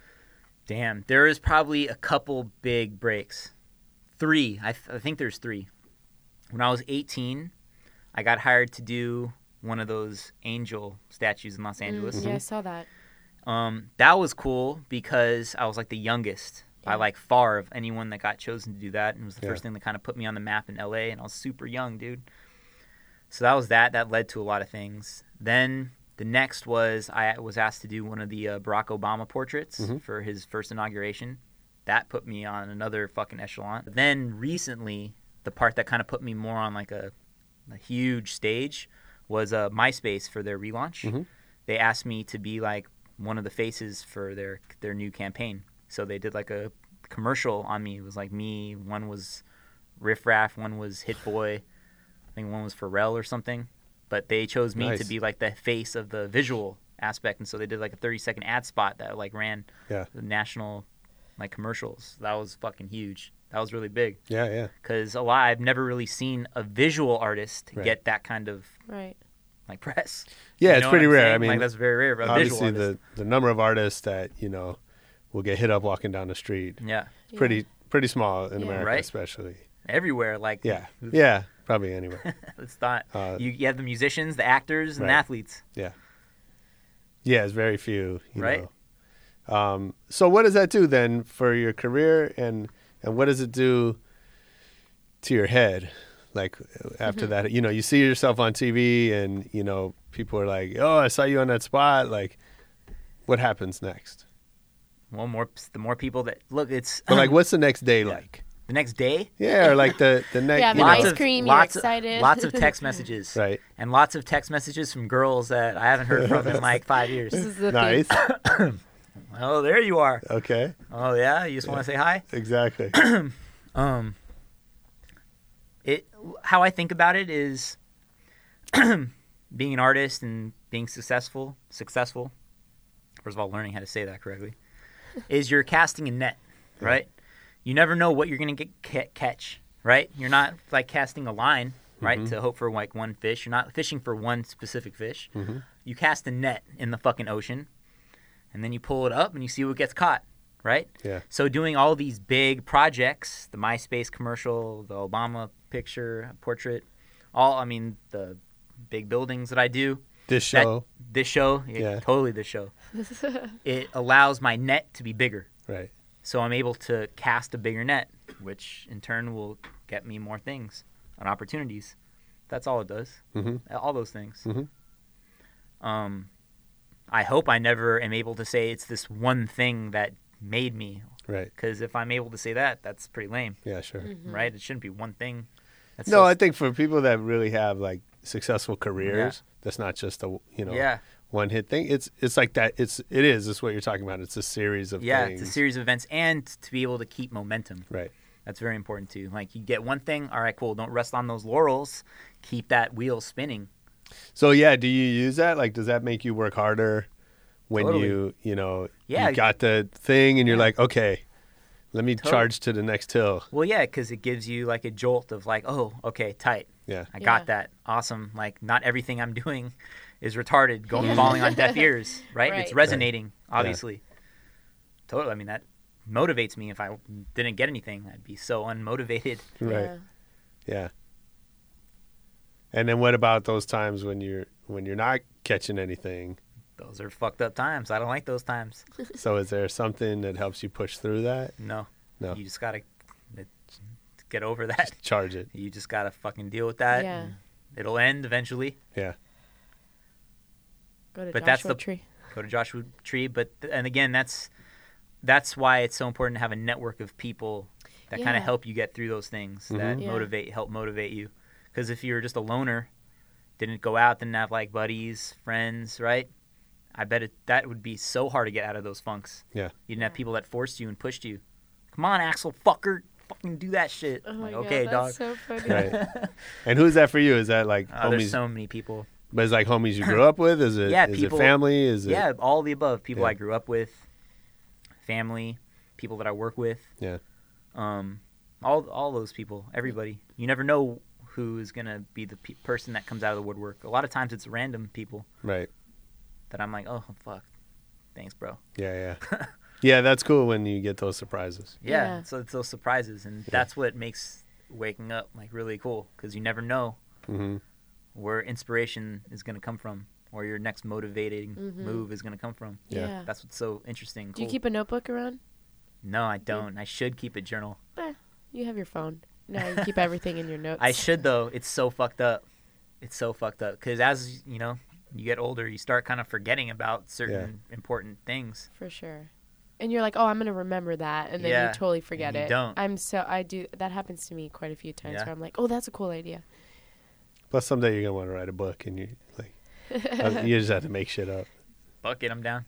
Damn, there is probably a couple big breaks. Three. I, th- I think there's three. When I was eighteen, I got hired to do one of those angel statues in Los Angeles. Mm, yeah, I saw that. Um, that was cool because I was like the youngest by Yeah. like far of anyone that got chosen to do that, and it was the Yeah. first thing that kind of put me on the map in L A. And I was super young, dude. So that was that. That led to a lot of things. Then the next was I was asked to do one of the uh, Barack Obama portraits Mhm. for his first inauguration. That put me on another fucking echelon. Then recently, the part that kind of put me more on like a, a huge stage was uh, MySpace for their relaunch. Mhm. They asked me to be like one of the faces for their their new campaign. So they did like a commercial on me. It was like me. One was Riff Raff. One was Hit Boy. I think one was Pharrell or something. But they chose me Nice. to be like the face of the visual aspect, and so they did like a thirty second ad spot that like ran Yeah. the national like commercials. That was fucking huge. That was really big Yeah, yeah. because a lot I've never really seen a visual artist Right. get that kind of Right. like press. Yeah, You it's know pretty what I'm rare. saying? I mean, like that's very rare. But a obviously visual artist. the the number of artists that you know will get hit up walking down the street, yeah, it's pretty pretty small in Yeah. America, Right. especially. everywhere. Like Yeah, who's- yeah, probably anywhere. it's not. Uh, you, you have the musicians, the actors, and right. the athletes. Yeah, yeah, it's very few. You Right. know. Um, so what does that do then for your career, and and what does it do to your head? Like after Mm-hmm. that, you know, you see yourself on T V, and you know, people are like, "Oh, I saw you on that spot." Like, what happens next? Well, more the more people that look. It's But like, what's the next day Yeah. like? the next day. Yeah, or like the the next. Yeah, you the know, ice Lots of cream, you're lots excited. Of, lots of text messages. Right. And lots of text messages from girls that I haven't heard from in like five years. This is the Nice. thing. Oh, there you are. Okay. Oh yeah, you just want to say hi. Exactly. Um, it how I think about it is being an artist and being successful. Successful. First of all, learning how to say that correctly is you're casting a net, right? You never know what you're gonna get ca- catch, right? You're not like casting a line, right, Mm-hmm. to hope for like one fish. You're not fishing for one specific fish. Mm-hmm. You cast a net in the fucking ocean, and then you pull it up and you see what gets caught, right? Yeah. So doing all these big projects, the MySpace commercial, the Obama picture, portrait, all, I mean, the big buildings that I do, This that- show. this show, yeah, Yeah. totally this show, it allows my net to be bigger. Right. So I'm able to cast a bigger net, which in turn will get me more things and opportunities. That's all it does. Mhm. All those things. Mhm. Um, I hope I never am able to say it's this one thing that made me. Right. Because if I'm able to say that, that's pretty lame, Yeah. Sure. right? It shouldn't be one thing. That's No, so- I think for people that really have like successful careers, that's not just a you know yeah, one hit thing. It's it's like that. It's it is. It's what you're talking about. It's a series of yeah. things. It's a series of events, and to be able to keep momentum. Right. That's very important too. Like you get one thing, all right, cool. Don't rest on those laurels. Keep that wheel spinning. So yeah, do you use that? Like, does that make you work harder when Totally. you you know Yeah. you got the thing and you're Yeah. like, okay, let me Totally. charge to the next hill. Well, yeah, because it gives you like a jolt of like, oh, okay, tight. Yeah. I got Yeah. that. Awesome. Like not everything I'm doing is retarded, going falling on deaf ears, right? It's Right. resonating, obviously. Totally. I mean that motivates me. If I didn't get anything, I'd be so unmotivated. Right. Yeah. Yeah. And then what about those times when you're when you're not catching anything? Those are fucked up times. I don't like those times. So is there something that helps you push through that? No. No. You just gotta get over that. Charge it. You just gotta fucking deal with that. Yeah. and It'll end eventually. Yeah. Go to But that's Joshua the- Tree. Go to Joshua Tree, but and again, that's that's why it's so important to have a network of people that kind Yeah. of help you get through those things that Mhm. Yeah. motivate, help motivate you. Because if you're just a loner, didn't go out, didn't have like buddies, friends, right? I bet it that would be so hard to get out of those funks. Yeah. You didn't have people that forced you and pushed you. Come on, Axel, fucker, fucking do that shit. Oh my like, god, okay, dog. that's so funny. Right. And who's that for you? Is that like Oh, there's homies? so many people. But it's like homies you grew up with? Is it Yeah, is people- it family? Is it Yeah, all the above. People Yeah. I grew up with, family, people that I work with. Yeah. Um, all all those people, everybody. You never know who is gonna be the pe- person that comes out of the woodwork. A lot of times it's random people Right. that I'm like, oh fuck, thanks, bro. Yeah, yeah. Yeah, that's cool when you get those surprises. Yeah. Yeah. So it's those surprises, and that's what makes waking up like really cool because you never know Mhm. where inspiration is gonna come from, or your next motivating Mhm. move is gonna come from. Yeah. Yeah. That's what's so interesting. Do you cool. keep a notebook around? No, I don't. I should keep a journal. You have your phone. No, you keep everything in your notes. I should though. It's so fucked up. It's so fucked up because as you know, you get older, you start kind of forgetting about certain important things. For sure. And you're like, oh, I'm gonna remember that, and then Yeah, you totally forget you it. don't. I'm so I do that happens to me quite a few times Yeah. where I'm like, oh, that's a cool idea. Plus someday you're gonna want to write a book and you like uh, you just have to make shit up. Fuck it, I'm down.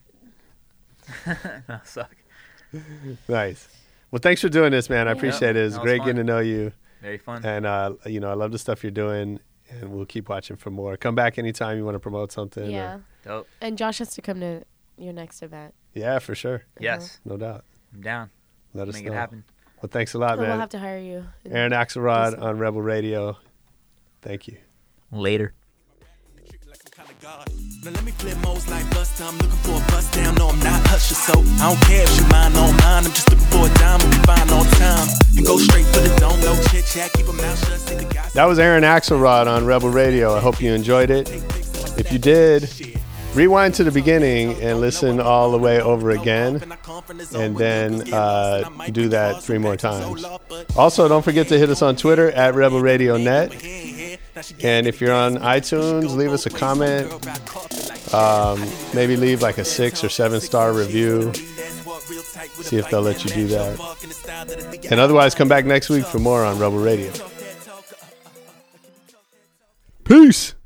no, suck. Nice. Well, thanks for doing this, man. I Yeah. appreciate it. It's No, it's great fun. getting to know you. Very fun. And uh, you know, I love the stuff you're doing, and we'll keep watching for more. Come back anytime you want to promote something. or- Yeah. Dope. And Josh has to come to your next event. yeah, for sure, Yes, no doubt. I'm down. Let us Make know. it happen. Well, thanks a lot, Oh, we'll man. have to hire you. and Aaron do Axelrod some- on Rebel Radio. Thank you. Later. Now let me flip modes like Buster. I'm looking for a bust down. No, I'm not Husher, so I don't care if she mine or mine. I'm just looking for a dime. We'll be fine all time. And go straight for the dome. No chit chat. Keep a mouth shut. See the guys. That was Aaron Axelrod on Rebel Radio. I hope you enjoyed it. If you did, rewind to the beginning and listen all the way over again, and then uh, do that three more times. Also, don't forget to hit us on Twitter at Rebel Radio Net. And if you're on iTunes, leave us a comment. Um, maybe leave like a six or seven star review. See if they'll let you do that. And otherwise, come back next week for more on Rebel Radio. Peace.